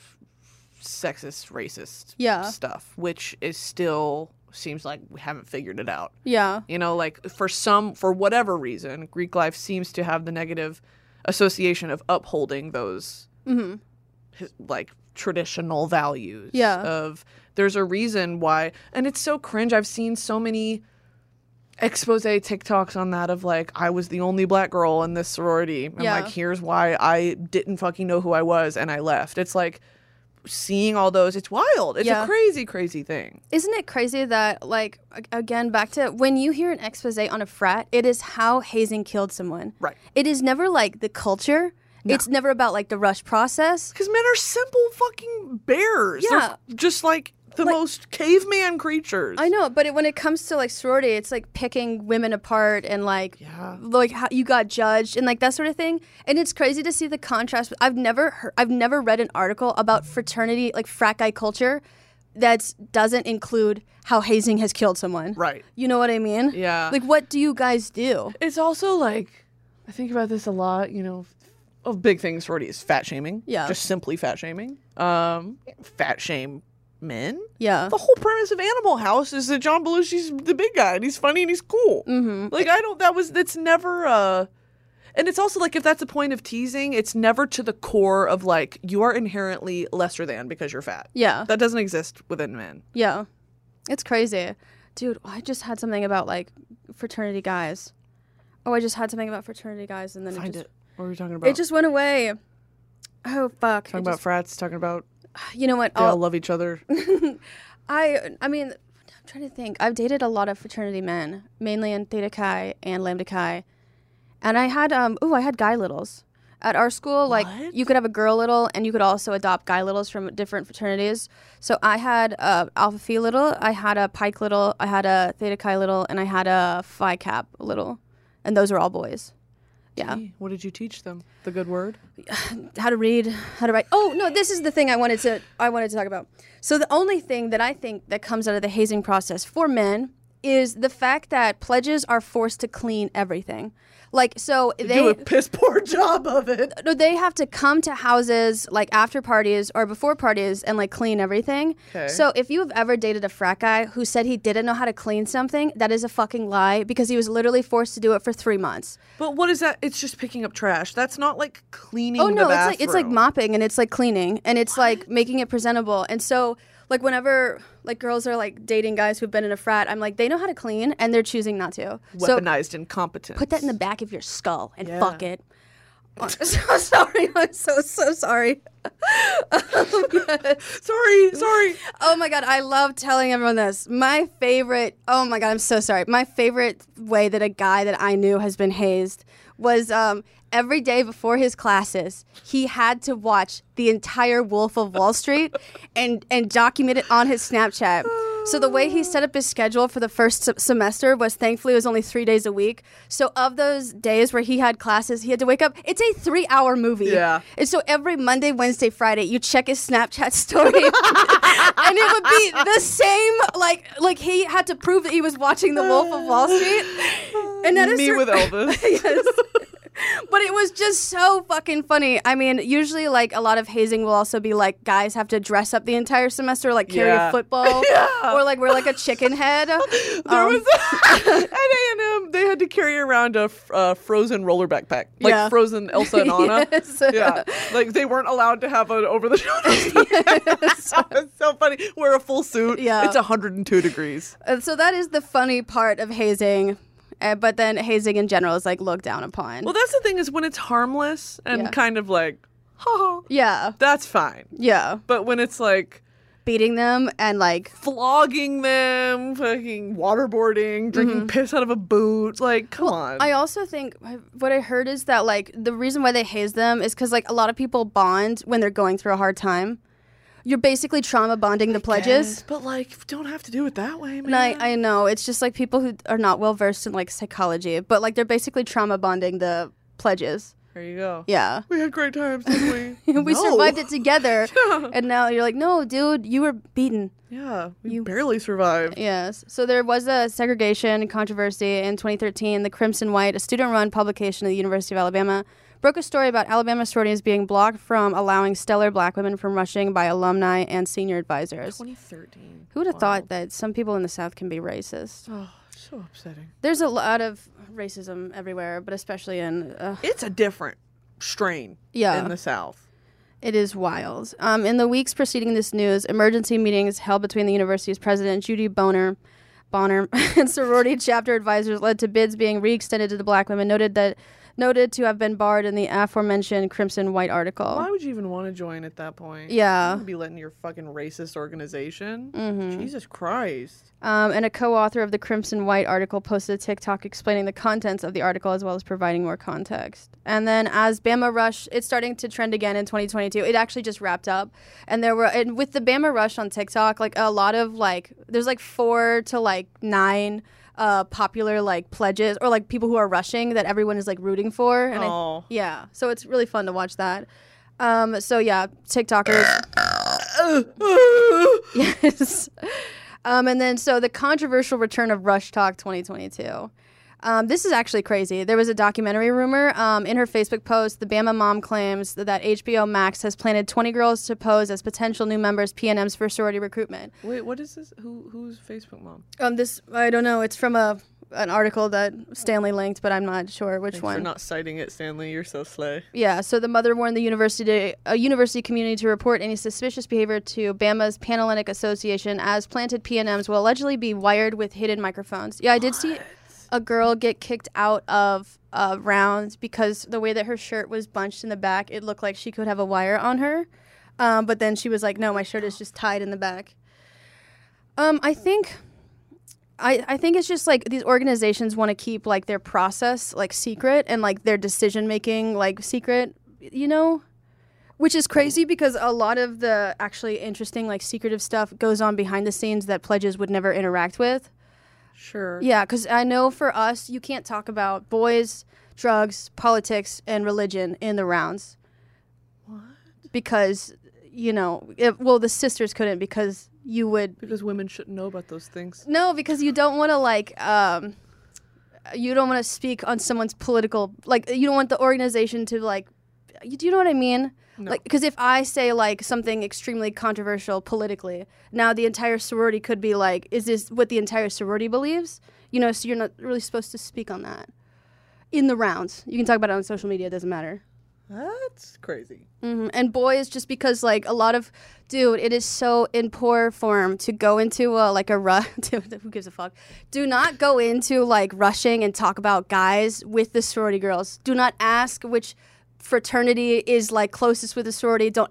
sexist, racist stuff, which is still seems like we haven't figured it out. Yeah. Like for whatever reason, Greek life seems to have the negative association of upholding those like traditional values. Yeah. Of there's a reason why, and it's so cringe. I've seen so many expose TikToks on that of like, I was the only black girl in this sorority. And Yeah. like, here's why I didn't fucking know who I was and I left. It's like seeing all those, it's wild. It's Yeah. a crazy, crazy thing. Isn't it crazy that, like, again, back to when you hear an expose on a frat, it is how hazing killed someone. Right. It is never like the culture. No. It's never about like the rush process. Because men are simple fucking bears. Yeah. They're just like the most caveman creatures. I know, but when it comes to like sorority, it's like picking women apart and like how you got judged and like that sort of thing. And it's crazy to see the contrast. I've never read an article about fraternity, like frat guy culture, that doesn't include how hazing has killed someone. Right. You know what I mean? Yeah. Like, what do you guys do? It's also like, I think about this a lot, of big things sorority is fat shaming. Yeah. Just simply fat shaming. Fat shame men. Yeah. The whole premise of Animal House is that John Belushi's the big guy and he's funny and he's cool. Mm-hmm. Like, that's never, and it's also like, if that's a point of teasing, it's never to the core of like, you are inherently lesser than because you're fat. Yeah. That doesn't exist within men. Yeah. It's crazy. Dude, I just had something about like fraternity guys. Oh, I just had something about fraternity guys and then Find it just it. What were we talking about? it just went away. Oh fuck. Talking about frats, talking about you know what? they all love each other. I mean, I'm trying to think. I've dated a lot of fraternity men, mainly in Theta Chi and Lambda Chi. And I had I had guy littles. At our school, like What? you could have a girl little and you could also adopt guy littles from different fraternities. So I had Alpha Phi little, I had a Pike little, I had a Theta Chi little, and I had a Phi Cap little. And those are all boys. Yeah. Hey, what did you teach them? The good word? How to read, how to write. Oh no, this is the thing I wanted to talk about. So the only thing that I think that comes out of the hazing process for men is the fact that pledges are forced to clean everything. Like, so They do a piss poor job of it. no, they have to come to houses like after parties or before parties and like clean everything. Okay. So if you have ever dated a frat guy who said he didn't know how to clean something, that is a fucking lie because he was literally forced to do it for 3 months. But what is that? It's just picking up trash. That's not like cleaning Oh no, the it's like bathroom. mopping and it's like cleaning and it's like making it presentable. And so Like whenever like girls are like dating guys who've been in a frat, I'm like, they know how to clean and they're choosing not to. Weaponized incompetence. Put that in the back of your skull and Yeah. fuck it. I'm so sorry. I'm so sorry. Sorry. Oh my God, I love telling everyone this. My favorite, oh my God, I'm so sorry. My favorite way that a guy that I knew has been hazed was every day before his classes, he had to watch the entire Wolf of Wall Street and document it on his Snapchat. So the way he set up his schedule for the first semester was thankfully it was only 3 days a week. So of those days where he had classes, he had to wake up. It's a 3-hour movie. Yeah. And so every Monday, Wednesday, Friday, you check his Snapchat story. And it would be the same, like he had to prove that he was watching The Wolf of Wall Street. And that is Me with Elvis. Yes. But it was just so fucking funny. I mean, usually, like, a lot of hazing will also be, like, guys have to dress up the entire semester, like, carry a football. Yeah. Or, like, wear, like, a chicken head. There was at A&M, they had to carry around a frozen roller backpack, like Yeah. frozen Elsa and Anna. Yes. Yeah, like they weren't allowed to have an over-the-shoulder. Yes. It's so funny. Wear a full suit. Yeah. It's 102 degrees. So that is the funny part of hazing. But then hazing in general is, like, looked down upon. Well, that's the thing is when it's harmless and Yeah. kind of like, ha, Yeah. that's fine. Yeah. But when it's like Beating them and, like... flogging them, fucking waterboarding, drinking piss out of a boot, like, come on. I also think what I heard is that, like, the reason why they haze them is because, like, a lot of people bond when they're going through a hard time. You're basically trauma bonding the pledges. Yes, but like, you don't have to do it that way, man. And I know. It's just, like, people who are not well versed in, like, psychology. But, like, they're basically trauma bonding the pledges. There you go. Yeah. We had great times, didn't we? We No. survived it together. Yeah. And now you're like, no, dude, you were beaten. Yeah, we barely survived. Yes. So there was a segregation controversy in 2013. The Crimson White, a student-run publication at the University of Alabama, broke a story about Alabama sororities being blocked from allowing stellar black women from rushing by alumni and senior advisors. 2013. Who would have thought that some people in the South can be racist? Oh, so upsetting. There's a lot of racism everywhere, but especially in... It's a different strain Yeah. in the South. It is wild. In the weeks preceding this news, emergency meetings held between the university's president, Judy Bonner, and sorority chapter advisors led to bids being re-extended to the black women, noted to have been barred in the aforementioned Crimson White article. Why would you even want to join at that point? Yeah. You wouldn't be letting your fucking racist organization. Jesus Christ. And a co-author of the Crimson White article posted a TikTok explaining the contents of the article as well as providing more context. And then as Bama Rush, it's starting to trend again in 2022. It actually just wrapped up. And with the Bama Rush on TikTok, like a lot of like, there's like 4 to like 9 popular like pledges or like people who are rushing that everyone is like rooting for. And yeah. So it's really fun to watch that. So yeah, TikTokers. Yes. And then, so the controversial return of Rush Talk 2022. This is actually crazy. There was a documentary rumor. In her Facebook post, the Bama mom claims that HBO Max has planted 20 girls to pose as potential new members PNMs for sorority recruitment. Wait, what is this? Who's Facebook mom? This, I don't know. It's from an article that Stanley linked, but I'm not sure which Thanks one. for not citing it, Stanley. You're so slay. Yeah, so the mother warned the university community to report any suspicious behavior to Bama's Panhellenic Association, as planted PNMs will allegedly be wired with hidden microphones. Yeah, I did see a girl get kicked out of rounds because the way that her shirt was bunched in the back, it looked like she could have a wire on her. But then she was like, no, my shirt is just tied in the back. I think it's just like these organizations want to keep like their process like secret and like their decision making like secret, you know, which is crazy because a lot of the actually interesting like secretive stuff goes on behind the scenes that pledges would never interact with. Sure. Yeah, because I know for us, you can't talk about boys, drugs, politics, and religion in the rounds. What? Because, you know, the sisters couldn't because you would... Because women shouldn't know about those things. No, because you don't want to, like, you don't want to speak on someone's political... Like, you don't want the organization to, like... Do you know what I mean? No. Like, because if I say, like, something extremely controversial politically, now the entire sorority could be like, is this what the entire sorority believes? You know, so you're not really supposed to speak on that. In the rounds. You can talk about it on social media, it doesn't matter. That's crazy. And boys, just because like a lot of, dude, it is so in poor form to go into a rush. Who gives a fuck? Do not go into like rushing and talk about guys with the sorority girls. Do not ask which fraternity is like closest with the sorority. Do not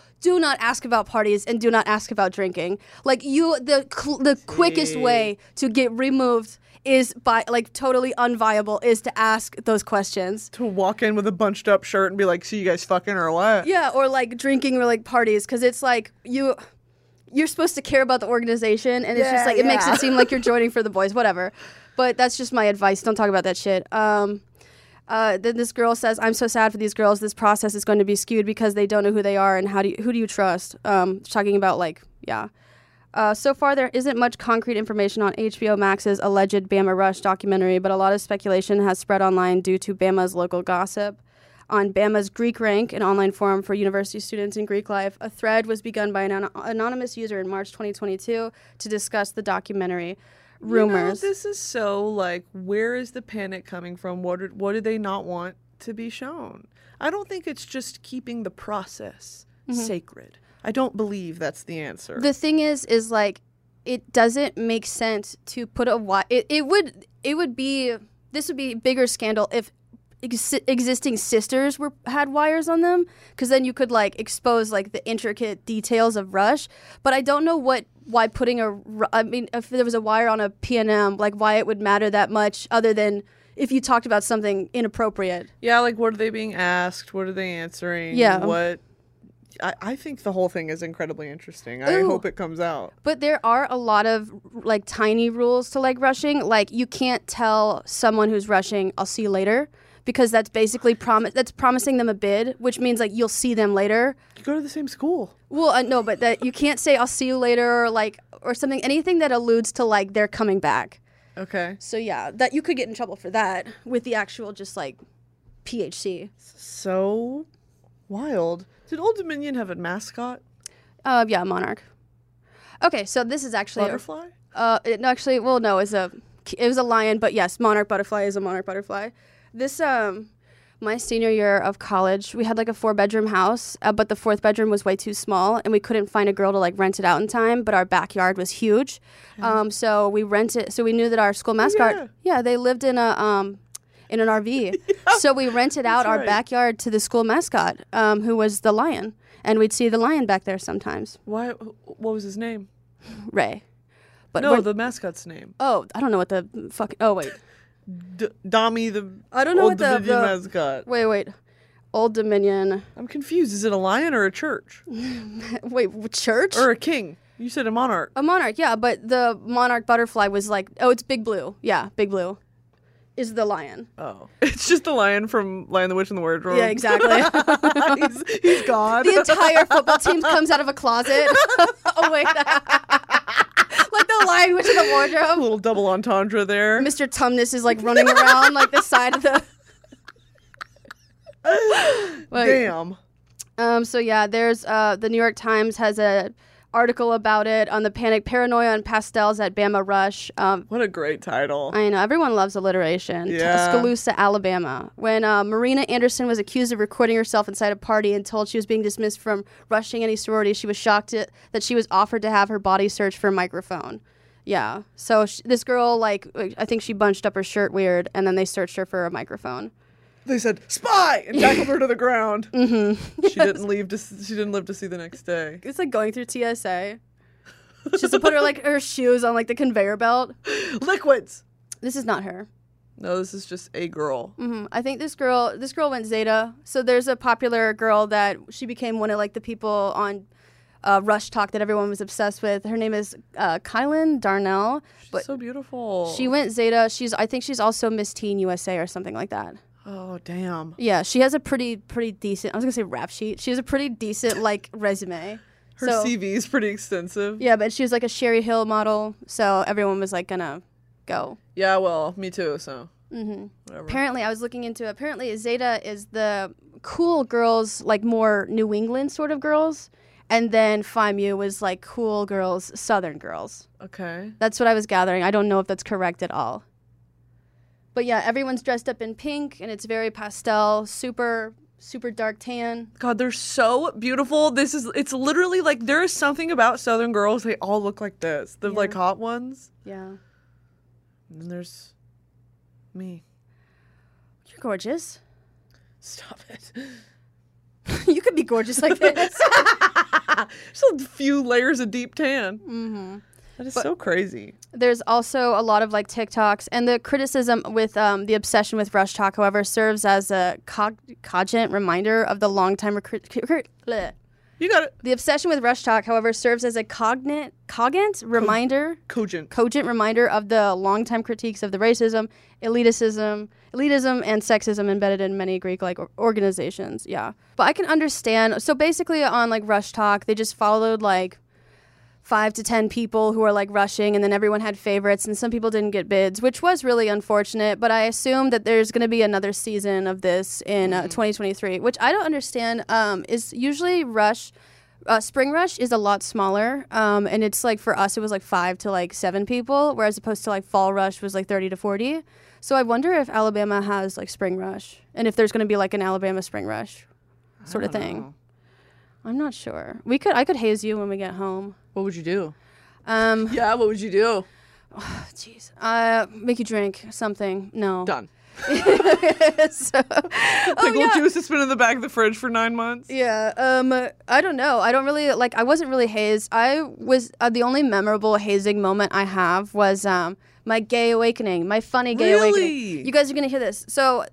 ask about parties, and do not ask about drinking. Like the quickest way to get removed is by like totally unviable is to ask those questions. To walk in with a bunched up shirt and be like, "See you guys fucking or what?" Yeah, or like drinking or like parties, because it's like you're supposed to care about the organization, and it's just like it makes it seem like you're joining for the boys, whatever. But that's just my advice. Don't talk about that shit. Then this girl says, "I'm so sad for these girls. This process is going to be skewed because they don't know who they are, and who do you trust?" Talking about like, yeah. So far, there isn't much concrete information on HBO Max's alleged Bama Rush documentary, but a lot of speculation has spread online due to Bama's local gossip. On Bama's Greek Rank, an online forum for university students in Greek life, a thread was begun by an anonymous user in March 2022 to discuss the documentary rumors. This is so, like, where is the panic coming from? What do they not want to be shown? I don't think it's just keeping the process sacred. I don't believe that's the answer. The thing is like, it doesn't make sense to put it would be bigger scandal if existing sisters had wires on them, because then you could like expose like the intricate details of Rush. But I don't know why putting if there was a wire on a PNM, like why it would matter that much, other than if you talked about something inappropriate. Yeah, like what are they being asked? What are they answering? Yeah. I think the whole thing is incredibly interesting. I hope it comes out. But there are a lot of like tiny rules to like rushing. Like you can't tell someone who's rushing, "I'll see you later," because that's basically promising them a bid, which means like you'll see them later. You go to the same school. Well, no, but that you can't say "I'll see you later" or something, anything that alludes to like they're coming back. Okay. So yeah, that you could get in trouble for that with the actual just like PHC. So wild. Did Old Dominion have a mascot? Yeah, Monarch. Okay, so this is actually Butterfly? It was a lion, but yes, Monarch butterfly is a monarch butterfly. This my senior year of college, we had like a 4-bedroom house, but the 4th bedroom was way too small, and we couldn't find a girl to like rent it out in time. But our backyard was huge, so we rented. So we knew that our school mascot, they lived in an RV. So we rented out our backyard to the school mascot, who was the lion, and we'd see the lion back there sometimes. Why? What was his name? Ray. But no, the mascot's name. Oh, I don't know what the fuck. Oh wait. Dommy, the I don't know Old what Dominion mascot. Wait. Old Dominion. I'm confused. Is it a lion or a church? Wait, church? Or a king? You said a monarch. A monarch, yeah, but the monarch butterfly was like, it's Big Blue. Yeah, Big Blue is the lion. Oh. It's just the lion from Lion, the Witch, and the Wardrobe. Yeah, exactly. he's God. The entire football team comes out of a closet. Oh, wait. Like the Lion, Witch, and the Wardrobe. A little double entendre there. Mr. Tumnus is like running around like the side of the... Damn. So yeah, there's the New York Times has a article about it on the panic, paranoia, and pastels at Bama Rush. What a great title. I know, everyone loves alliteration. Yeah. Tuscaloosa, Alabama. When Marina Anderson was accused of recording herself inside a party and told she was being dismissed from rushing any sorority, she was shocked that she was offered to have her body searched for a microphone. Yeah. So this girl, like, I think she bunched up her shirt weird, and then they searched her for a microphone. They said "spy" and tackled her to the ground. Mm-hmm. She didn't live to see the next day. It's like going through TSA. She has to put her shoes on like the conveyor belt. Liquids. This is not her. No, this is just a girl. Mm-hmm. I think this girl went Zeta. So there's a popular girl that she became one of like the people on Rush Talk that everyone was obsessed with. Her name is Kylan Darnell. She's so beautiful. She went Zeta. I think she's also Miss Teen USA or something like that. Oh, damn. Yeah, she has a pretty decent, I was going to say rap sheet. She has a pretty decent, like, resume. Her CV is pretty extensive. Yeah, but she was, like, a Sherry Hill model, so everyone was, like, gonna go. Yeah, well, me too, so. Mm-hmm. Whatever. Apparently, I was looking into it. Apparently, Zeta is the cool girls, like, more New England sort of girls, and then Phi Mu was, like, cool girls, Southern girls. Okay. That's what I was gathering. I don't know if that's correct at all. But yeah, everyone's dressed up in pink, and it's very pastel, super, super dark tan. God, they're so beautiful. It's literally like there is something about Southern girls. They all look like this. The like hot ones. Yeah. And then there's me. You're gorgeous. Stop it. You could be gorgeous like this. Just a few layers of deep tan. Mm-hmm. That is so crazy. There's also a lot of like TikToks, and the criticism with the obsession with Rush Talk, however, serves as a cogent reminder of the long-time You got it. The obsession with Rush Talk, however, serves as a cogent reminder of the long-time critiques of the racism, elitism, and sexism embedded in many Greek-like organizations. Yeah, but I can understand. So basically, on like Rush Talk, they just followed like 5 to 10 people who were like rushing, and then everyone had favorites, and some people didn't get bids, which was really unfortunate. But I assume that there's going to be another season of this in 2023, which I don't understand. Is usually Rush, Spring Rush is a lot smaller, and it's like for us it was like 5 to like 7 people, whereas opposed to like Fall Rush was like 30 to 40. So I wonder if Alabama has like Spring Rush, and if there's going to be like an Alabama Spring Rush sort of thing. Know. I'm not sure. I could haze you when we get home. What would you do? Yeah, what would you do? Jeez. Make you drink something. No. Done. So, Pickle juice has been in the back of the fridge for 9 months. Yeah. I don't know. I don't really like. I wasn't really hazed. I was the only memorable hazing moment I have was my gay awakening, my funny gay awakening. You guys are gonna hear this. So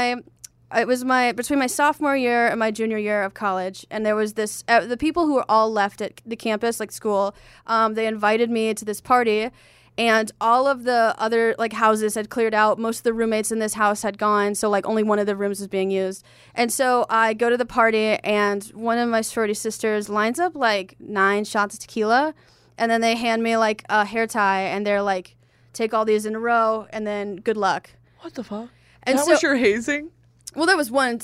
it was between my sophomore year and my junior year of college, and there was this the people who were all left at the campus, like school. They invited me to this party, and all of the other like houses had cleared out. Most of the roommates in this house had gone, so like only one of the rooms was being used. And so I go to the party, and one of my sorority sisters lines up like 9 shots of tequila, and then they hand me like a hair tie, and they're like, "Take all these in a row, and then good luck." What the fuck? And that was your hazing? Well, there was one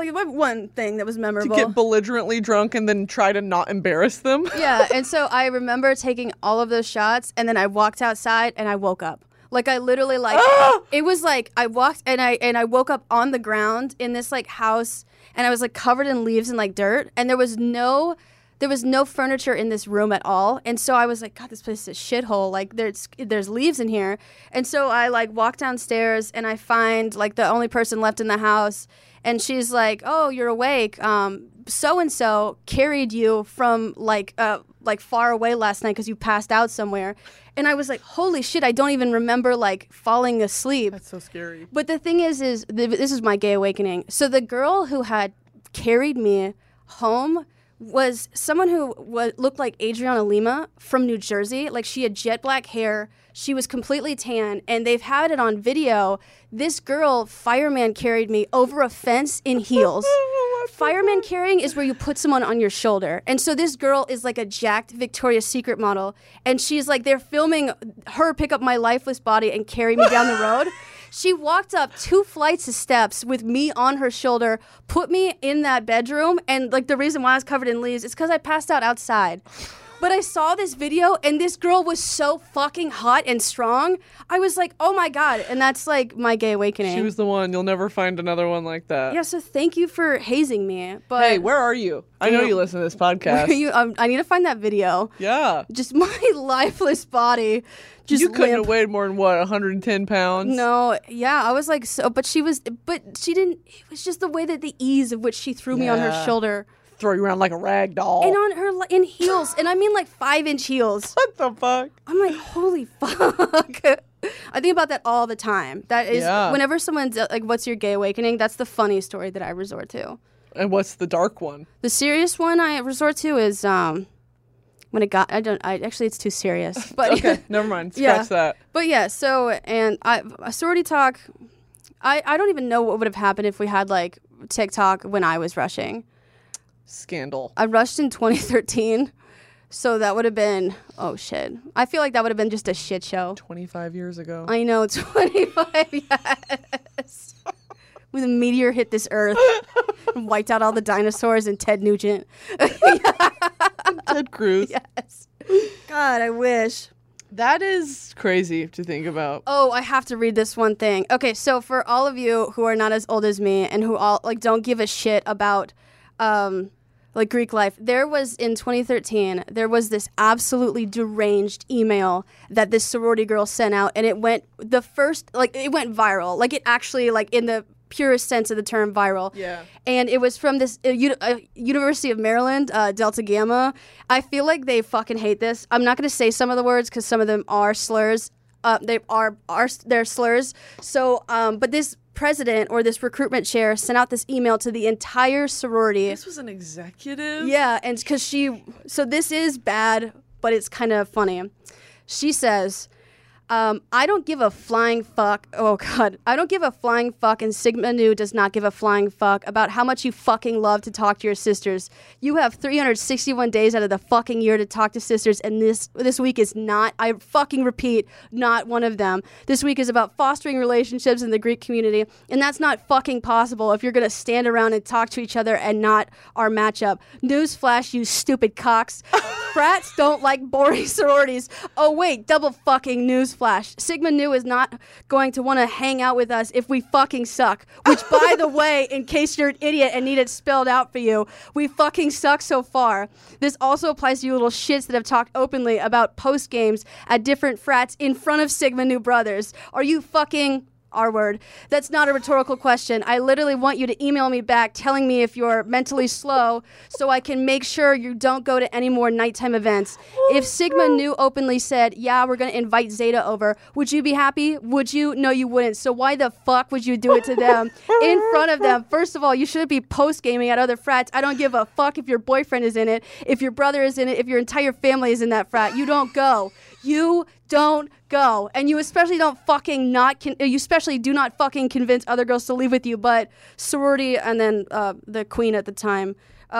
thing that was memorable. To get belligerently drunk and then try to not embarrass them? Yeah, and so I remember taking all of those shots, and then I walked outside, and I woke up. Like, I literally, like, it was like, I walked, and I woke up on the ground in this, like, house, and I was, like, covered in leaves and, like, dirt, and there was no furniture in this room at all. And so I was like, God, this place is a shithole. Like, there's leaves in here. And so I, like, walk downstairs, and I find, like, the only person left in the house. And she's like, "Oh, you're awake. So-and-so carried you from, like far away last night because you passed out somewhere." And I was like, holy shit, I don't even remember, like, falling asleep. That's so scary. But the thing is this is my gay awakening. So the girl who had carried me home was someone who looked like Adriana Lima from New Jersey. Like, she had jet black hair. She was completely tan, and they've had it on video. This girl, fireman carried me over a fence in heels. Fireman carrying is where you put someone on your shoulder. And so this girl is like a jacked Victoria's Secret model, and she's like, they're filming her pick up my lifeless body and carry me down the road. She walked up 2 flights of steps with me on her shoulder, put me in that bedroom, and like the reason why I was covered in leaves is because I passed out outside. But I saw this video, and this girl was so fucking hot and strong. I was like, oh my God. And that's like my gay awakening. She was the one. You'll never find another one like that. Yeah, so thank you for hazing me. But hey, where are you? I know you listen to this podcast. Where are you? I need to find that video. Yeah. Just my lifeless body. Just you couldn't limp. have weighed more than, what, 110 pounds? No, yeah, I was like, but she didn't, it was just the way that the ease of which she threw me on her shoulder. Throw you around like a rag doll. And on her, in heels, and I mean like 5-inch heels. What the fuck? I'm like, holy fuck. I think about that all the time. That is, whenever someone's like, what's your gay awakening? That's the funny story that I resort to. And what's the dark one? The serious one I resort to is, when it got, actually it's too serious. But okay, never mind. Scratch that. But yeah, so, and a sorority talk, I don't even know what would have happened if we had like TikTok when I was rushing. Scandal. I rushed in 2013, so that would have been, oh shit. I feel like that would have been just a shit show. 25 years ago. I know, 25, yes. When the meteor hit this earth and wiped out all the dinosaurs and Ted Nugent. Ted Cruz. Yes. God, I wish. That is crazy to think about. Oh, I have to read this one thing. Okay, so for all of you who are not as old as me and who all like don't give a shit about like Greek life, there was in 2013, there was this absolutely deranged email that this sorority girl sent out, and it went it went viral. Like it actually, like in the purest sense of the term, viral. Yeah. And it was from this University of Maryland, Delta Gamma. I feel like they fucking hate this. I'm not going to say some of the words because some of them are slurs. They're slurs. So, but this president or this recruitment chair sent out this email to the entire sorority. This was an executive? Yeah, and because so this is bad, but it's kind of funny. She says, I don't give a flying fuck. Oh, God. I don't give a flying fuck, and Sigma Nu does not give a flying fuck about how much you fucking love to talk to your sisters. You have 361 days out of the fucking year to talk to sisters, and this week is not, I fucking repeat, not one of them. This week is about fostering relationships in the Greek community, and that's not fucking possible if you're going to stand around and talk to each other and not our matchup. Newsflash, you stupid cocks. Frats don't like boring sororities. Oh, wait, double fucking newsflash. Sigma Nu is not going to want to hang out with us if we fucking suck. Which, by the way, in case you're an idiot and need it spelled out for you, we fucking suck so far. This also applies to you little shits that have talked openly about post games at different frats in front of Sigma Nu brothers. Are you fucking... R-word. That's not a rhetorical question. I literally want you to email me back telling me if you're mentally slow so I can make sure you don't go to any more nighttime events. If Sigma Nu openly said, yeah, we're going to invite Zeta over, would you be happy? Would you? No, you wouldn't. So why the fuck would you do it to them in front of them? First of all, you shouldn't be post-gaming at other frats. I don't give a fuck if your boyfriend is in it, if your brother is in it, if your entire family is in that frat. You don't go. You don't go. And you especially don't fucking you especially do not fucking convince other girls to leave with you, but sorority and then the queen at the time.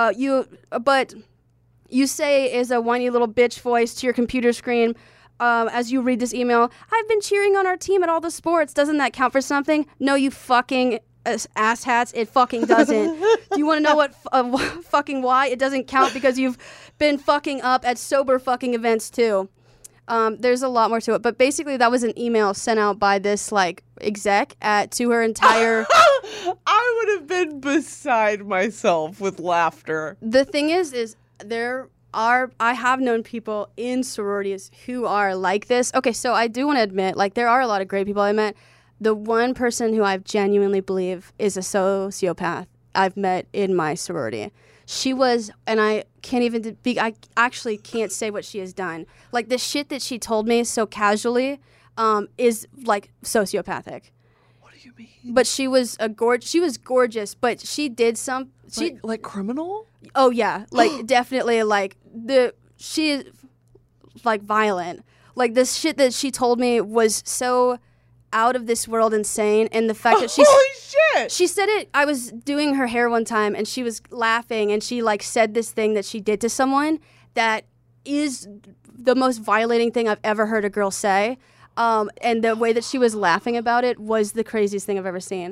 But you say is a whiny little bitch voice to your computer screen as you read this email. I've been cheering on our team at all the sports. Doesn't that count for something? No, you fucking asshats. It fucking doesn't. Do you want to know what fucking why? It doesn't count because you've been fucking up at sober fucking events too. There's a lot more to it, but basically that was an email sent out by this like exec to her entire. I would have been beside myself with laughter. The thing is I have known people in sororities who are like this. Okay, so I do want to admit, like there are a lot of great people I met. The one person who I genuinely believe is a sociopath I've met in my sorority. She was, and I can't even I actually can't say what she has done. Like the shit that she told me so casually is like sociopathic. What do you mean? But she was gorgeous, but she did like criminal? Oh yeah, like definitely like she is like violent. Like the shit that she told me was so out of this world insane, and the fact that holy shit! She said it. I was doing her hair one time, and she was laughing, and she like said this thing that she did to someone that is the most violating thing I've ever heard a girl say. And the way that she was laughing about it was the craziest thing I've ever seen.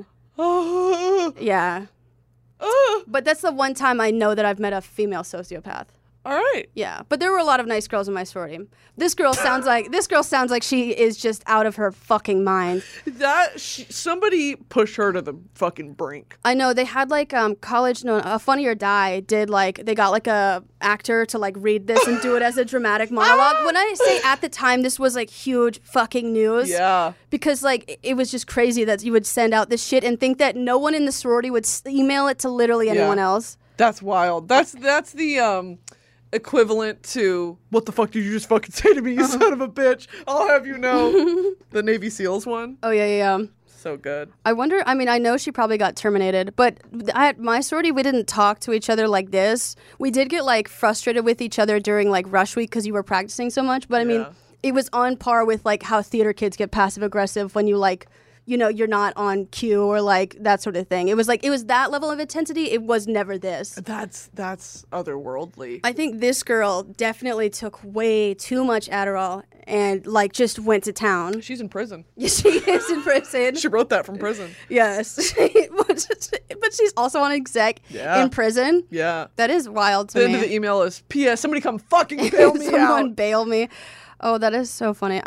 Yeah. But that's the one time I know that I've met a female sociopath. All right. Yeah, but there were a lot of nice girls in my sorority. This girl sounds like she is just out of her fucking mind. Somebody pushed her to the fucking brink. I know they had like Funny or Die did like they got like a actor to like read this and do it as a dramatic monologue. When I say at the time, this was like huge fucking news. Yeah. Because like it was just crazy that you would send out this shit and think that no one in the sorority would email it to literally anyone else. That's wild. That's the equivalent to what the fuck did you just fucking say to me, you son of a bitch? I'll have you know. The Navy SEALs one. Oh yeah. So good. I wonder, I mean, I know she probably got terminated, but at my sorority, we didn't talk to each other like this. We did get like frustrated with each other during like rush week because you were practicing so much, but I mean, it was on par with like how theater kids get passive aggressive when you like, you know, you're not on cue or like that sort of thing. It was that level of intensity. It was never this. That's otherworldly. I think this girl definitely took way too much Adderall and like just went to town. She's in prison. Yes, she is in prison. She wrote that from prison. Yes. But she's also on exec in prison. Yeah. That is wild to the me. end of the email is, P.S. Somebody come fucking bail me out. Someone bail me. Oh, that is so funny.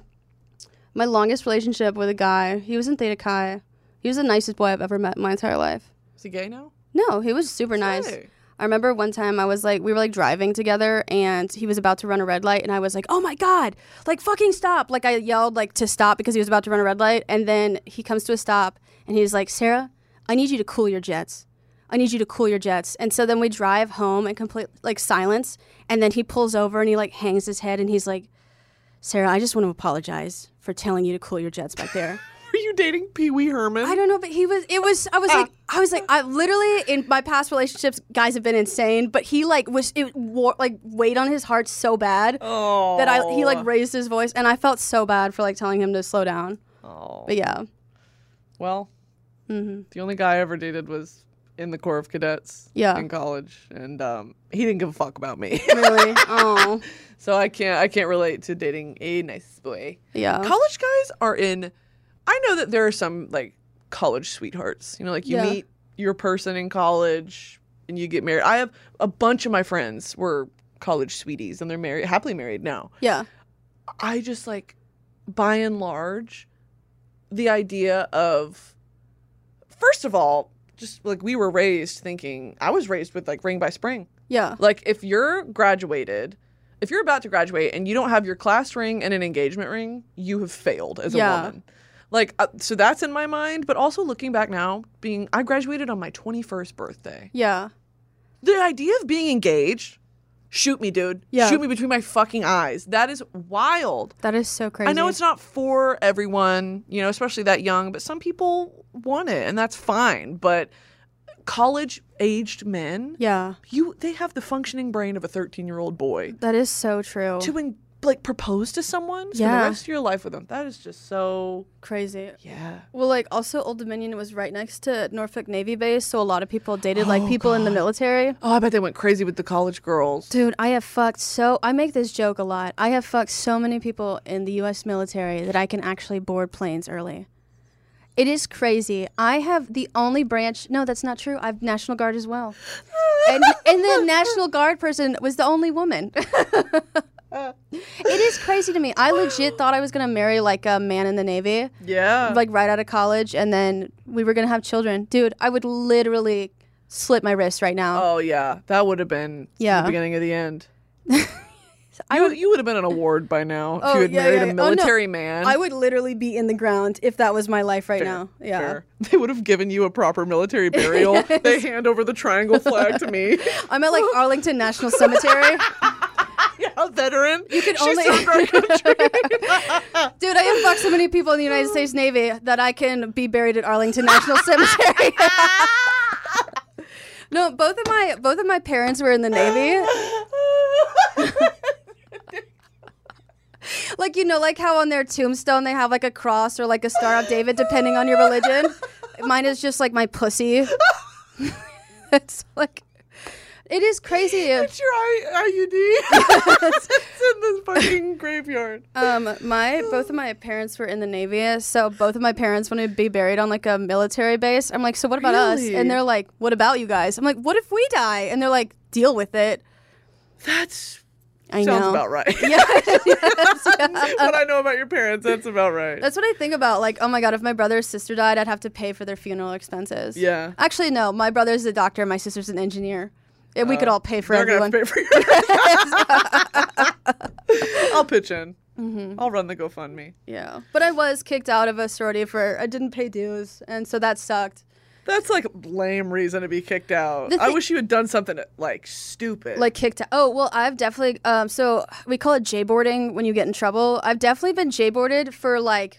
My longest relationship with a guy, he was in Theta Chi. He was the nicest boy I've ever met in my entire life. Is he gay now? No, he was super nice. Say. I remember one time we were like driving together and he was about to run a red light and I was like, oh my God, like fucking stop. Like I yelled like to stop because he was about to run a red light. And then he comes to a stop and he's like, Sarah, I need you to cool your jets. I need you to cool your jets. And so then we drive home in complete like silence. And then he pulls over and he like hangs his head and he's like, Sarah, I just want to apologize for telling you to cool your jets back there. Are you dating Pee Wee Herman? I don't know, but I was like, I literally, in my past relationships, guys have been insane, but he like weighed on his heart so bad that he like raised his voice, and I felt so bad for like telling him to slow down. Oh. But yeah. Well, the only guy I ever dated was in the Corps of Cadets in college, and he didn't give a fuck about me. Really? Oh. So I can't relate to dating a nice boy. Yeah. College guys are in. I know that there are some like college sweethearts. You know, like you meet your person in college and you get married. I have a bunch of my friends were college sweeties and they're happily married now. Yeah. I just like, by and large, the idea of, first of all, just like we were raised thinking, I was raised with like ring by spring. Yeah. Like if you're about to graduate and you don't have your class ring and an engagement ring, you have failed as a woman. Like, so that's in my mind, but also looking back now, I graduated on my 21st birthday. Yeah. The idea of being engaged, shoot me, dude. Yeah. Shoot me between my fucking eyes. That is wild. That is so crazy. I know it's not for everyone, you know, especially that young, but some people want it, and that's fine. But college-aged men, they have the functioning brain of a 13-year-old boy. That is so true. To propose to someone, spend the rest of your life with them. That is just so crazy. Yeah. Well, like also Old Dominion was right next to Norfolk Navy Base, so a lot of people dated like people in the military. Oh, I bet they went crazy with the college girls. Dude, I make this joke a lot. I have fucked so many people in the U.S. military that I can actually board planes early. It is crazy. I have the only branch. No, that's not true. I have National Guard as well. and the National Guard person was the only woman. It is crazy to me. I legit thought I was going to marry like a man in the Navy. Yeah. Like right out of college. And then we were going to have children. Dude, I would literally slit my wrist right now. Oh, yeah. That would have been the beginning of the end. You would have been an award by now if you had married a military man. I would literally be in the ground if that was my life right now. Yeah. Fair. They would have given you a proper military burial. Yes. They hand over the triangle flag to me. I'm at like Arlington National Cemetery. Yeah, veteran. You can only served our country. Dude, I have fucked so many people in the United States Navy that I can be buried at Arlington National Cemetery. No, both of my parents were in the Navy. Like, you know, like how on their tombstone they have like a cross or like a Star of David depending on your religion. Mine is just like my pussy. It's like, it is crazy. It's your IUD. It's in this fucking graveyard. Both of my parents were in the Navy, so both of my parents wanted to be buried on like a military base. I'm like, so what about us? And they're like, what about you guys? I'm like, what if we die? And they're like, deal with it. Sounds about right. Yes. What I know about your parents, that's about right. That's what I think about. Like, oh my God, if my brother or sister died, I'd have to pay for their funeral expenses. Yeah. Actually, no. My brother's a doctor. My sister's an engineer. We could all pay for everyone. They're going to pay for your I'll pitch in. Mm-hmm. I'll run the GoFundMe. Yeah. But I was kicked out of a sorority I didn't pay dues, and so that sucked. That's like a lame reason to be kicked out. I wish you had done something like stupid. Like kicked out. Oh, well, I've definitely, so we call it J-boarding when you get in trouble. I've definitely been J-boarded for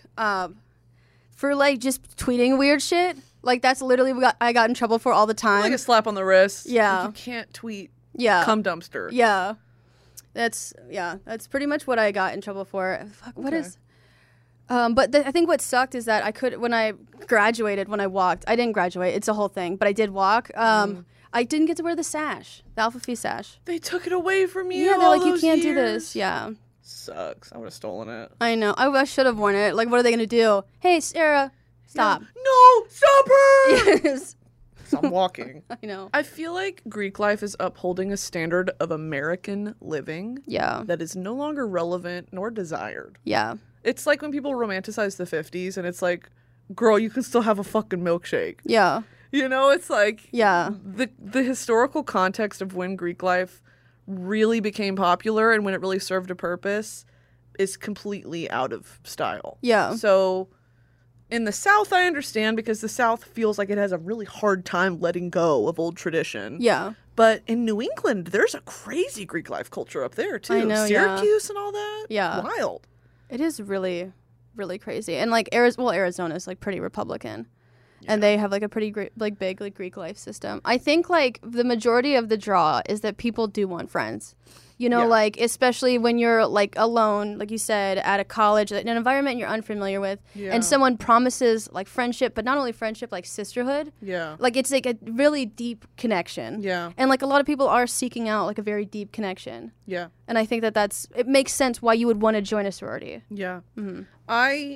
just tweeting weird shit. Like that's literally what I got in trouble for all the time. Like a slap on the wrist. Yeah. Like you can't tweet. Yeah. Cum dumpster. Yeah. That's pretty much what I got in trouble for. Fuck, what is... But I think what sucked is that when I graduated, when I walked, I didn't graduate. It's a whole thing, but I did walk. I didn't get to wear the sash, the Alpha Phi sash. They took it away from you. Yeah, they're like, you can't do this. Yeah. Sucks. I would have stolen it. I know. I should have worn it. Like, what are they going to do? Hey, Sarah, stop. No, stop her! Yes. I'm walking. I know. I feel like Greek life is upholding a standard of American living Yeah. that is no longer relevant nor desired. Yeah. It's like when people romanticize the 50s and it's like, girl, you can still have a fucking milkshake. Yeah. You know, it's like Yeah. the historical context of when Greek life really became popular and when it really served a purpose is completely out of style. Yeah. So in the South, I understand because the South feels like it has a really hard time letting go of old tradition. Yeah. But in New England, there's a crazy Greek life culture up there, too. I know, yeah. Syracuse and all that. Yeah. Wild. It is really, really crazy. And like Arizona's like pretty Republican. And they have like a pretty great, like big like Greek life system. I think like the majority of the draw is that people do want friends. You know, Yeah. like especially when you're like alone, like you said, at a college, in an environment you're unfamiliar with, Yeah. and someone promises like friendship, but not only friendship, like sisterhood. Yeah. Like it's like a really deep connection. Yeah. And like a lot of people are seeking out like a very deep connection. Yeah. And I think that it makes sense why you would want to join a sorority. Yeah. Mm-hmm. I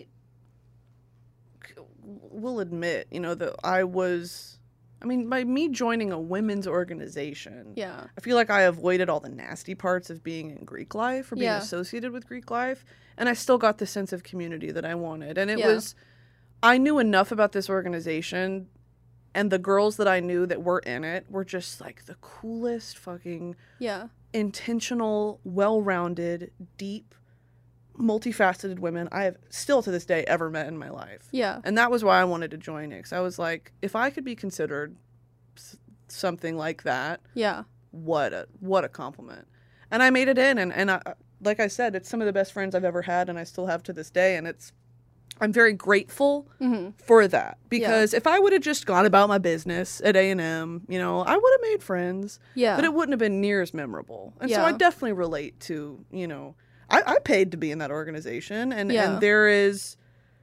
will admit, you know, that by me joining a women's organization, Yeah. I feel like I avoided all the nasty parts of being in Greek life or being Yeah. associated with Greek life. And I still got the sense of community that I wanted. And Yeah. I knew enough about this organization, and the girls that I knew that were in it were just like the coolest fucking Yeah. intentional, well-rounded, deep, multifaceted women I have still to this day ever met in my life. Yeah. And that was why I wanted to join it. 'Cause I was like, if I could be considered something like that, Yeah. what a compliment. And I made it in, and I, like I said, it's some of the best friends I've ever had, and I still have to this day. And I'm very grateful Mm-hmm. for that, because if I would have just gone about my business at A&M, you know, I would have made friends, Yeah. but it wouldn't have been near as memorable. And so Yeah. I definitely relate to, you know, I paid to be in that organization, and Yeah. there is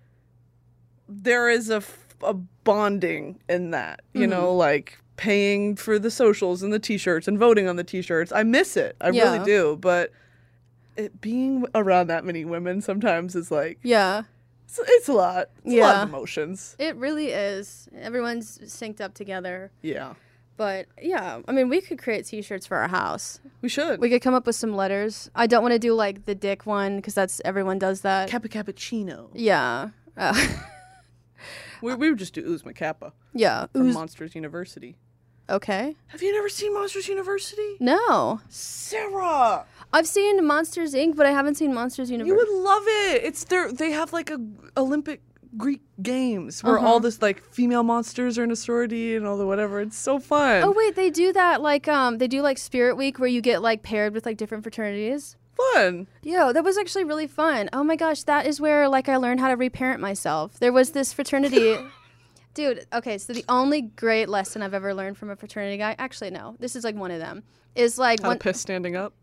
a bonding in that, you know, like paying for the socials and the t-shirts and voting on the t-shirts. I miss it. I Yeah. really do. But being around that many women sometimes is like, Yeah. it's a lot. It's a lot Yeah. of emotions. It really is. Everyone's synced up together. Yeah. But yeah, I mean, we could create t-shirts for our house. We should. We could come up with some letters. I don't want to do like the dick one because everyone does that. Cappuccino. Yeah. We would just do Uzma Kappa Yeah. from Monsters University. Okay. Have you never seen Monsters University? No. Sarah! I've seen Monsters Inc., but I haven't seen Monsters You University. would love it. They have like a Olympic Greek games where all this like female monsters are in a sorority and all the whatever. It's so fun. Oh wait, they do that like they do like Spirit Week where you get like paired with like different fraternities. Fun. Yeah, that was actually really fun. Oh my gosh, that is where like I learned how to reparent myself. There was this fraternity. Dude, okay, so the only great lesson I've ever learned from a fraternity guy, actually no, this is like one of them, is like How to piss standing up.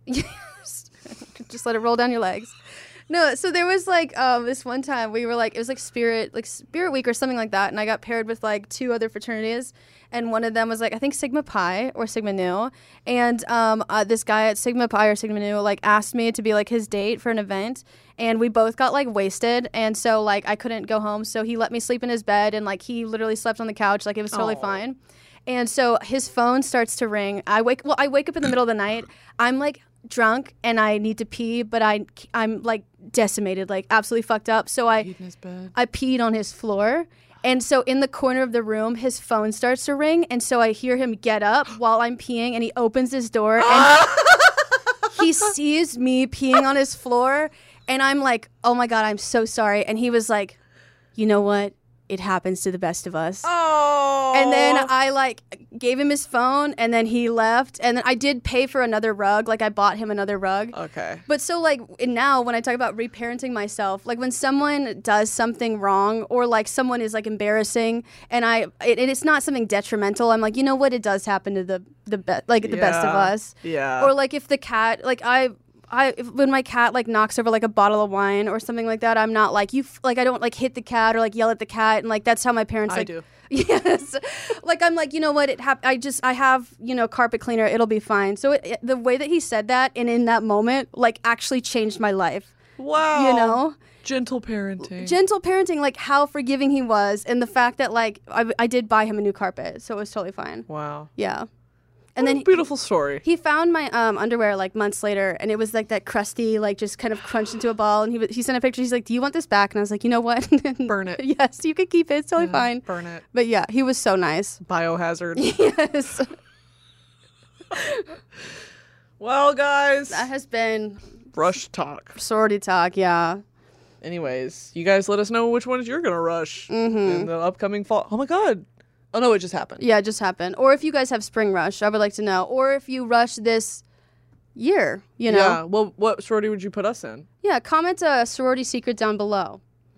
just let it roll down your legs. No, so there was like this one time we were like, it was like Spirit Week or something like that, and I got paired with like two other fraternities, and one of them was like I think Sigma Pi or Sigma Nu, and this guy at Sigma Pi or Sigma Nu like asked me to be like his date for an event, and we both got like wasted, and so like I couldn't go home, so he let me sleep in his bed, and like he literally slept on the couch, like it was totally fine. And so his phone starts to ring. I wake up in the middle of the night. I'm like drunk and I need to pee, but I'm like decimated, like absolutely fucked up. So I peed on his floor. And so in the corner of the room, his phone starts to ring. And so I hear him get up while I'm peeing, and he opens his door and he sees me peeing on his floor. And I'm like, oh my God, I'm so sorry. And he was like, you know what? It happens to the best of us. Oh. And then I like gave him his phone, and then he left. And then I did pay for another rug. Like I bought him another rug. Okay. But so like now when I talk about reparenting myself, like when someone does something wrong or like someone is like embarrassing and it's not something detrimental, I'm like, you know what? It does happen to the best of us. Yeah. Or like if the cat, like when my cat like knocks over like a bottle of wine or something like that, I'm not like I don't like hit the cat or like yell at the cat, and like that's how my parents like. I do. Yes, like I'm like, you know what? I have carpet cleaner. It'll be fine. So the way that he said that and in that moment like actually changed my life. Wow. You know. Gentle parenting. Gentle parenting, like how forgiving he was, and the fact that like I did buy him a new carpet, so it was totally fine. Wow. Yeah. And And then then beautiful story. he found my underwear like months later, and it was like that crusty, like just kind of crunched into a ball. And he sent a picture. He's like, "Do you want this back?" And I was like, "You know what? Burn it. Yes, you can keep it. It's totally Yeah, fine." Burn it. But yeah, he was so nice. Biohazard. Yes. Well, guys. That has been Rush talk. sorority talk. Yeah. Anyways, you guys let us know which ones you're going to rush in the upcoming fall. Oh, my God. Oh, no, it just happened. Yeah, it just happened. Or if you guys have spring rush, I would like to know. Or if you rush this year, you know. Yeah. Well, what sorority would you put us in? Yeah, comment a sorority secret down below.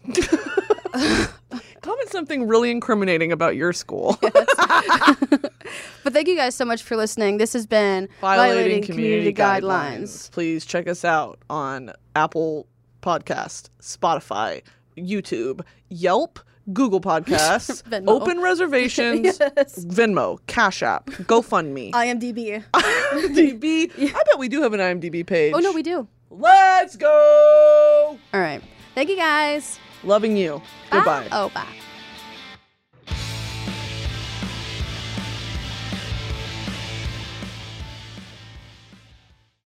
Comment something really incriminating about your school. But thank you guys so much for listening. This has been Violating Community Guidelines. Please check us out on Apple Podcast, Spotify, YouTube, Yelp, Google Podcasts, Venmo. Open Reservations, Yes. Venmo, Cash App, GoFundMe, IMDb. IMDb. I bet we do have an IMDb page. Oh, no, we do. Let's go. All right. Thank you guys. Loving you. Goodbye. Bye. Oh, bye.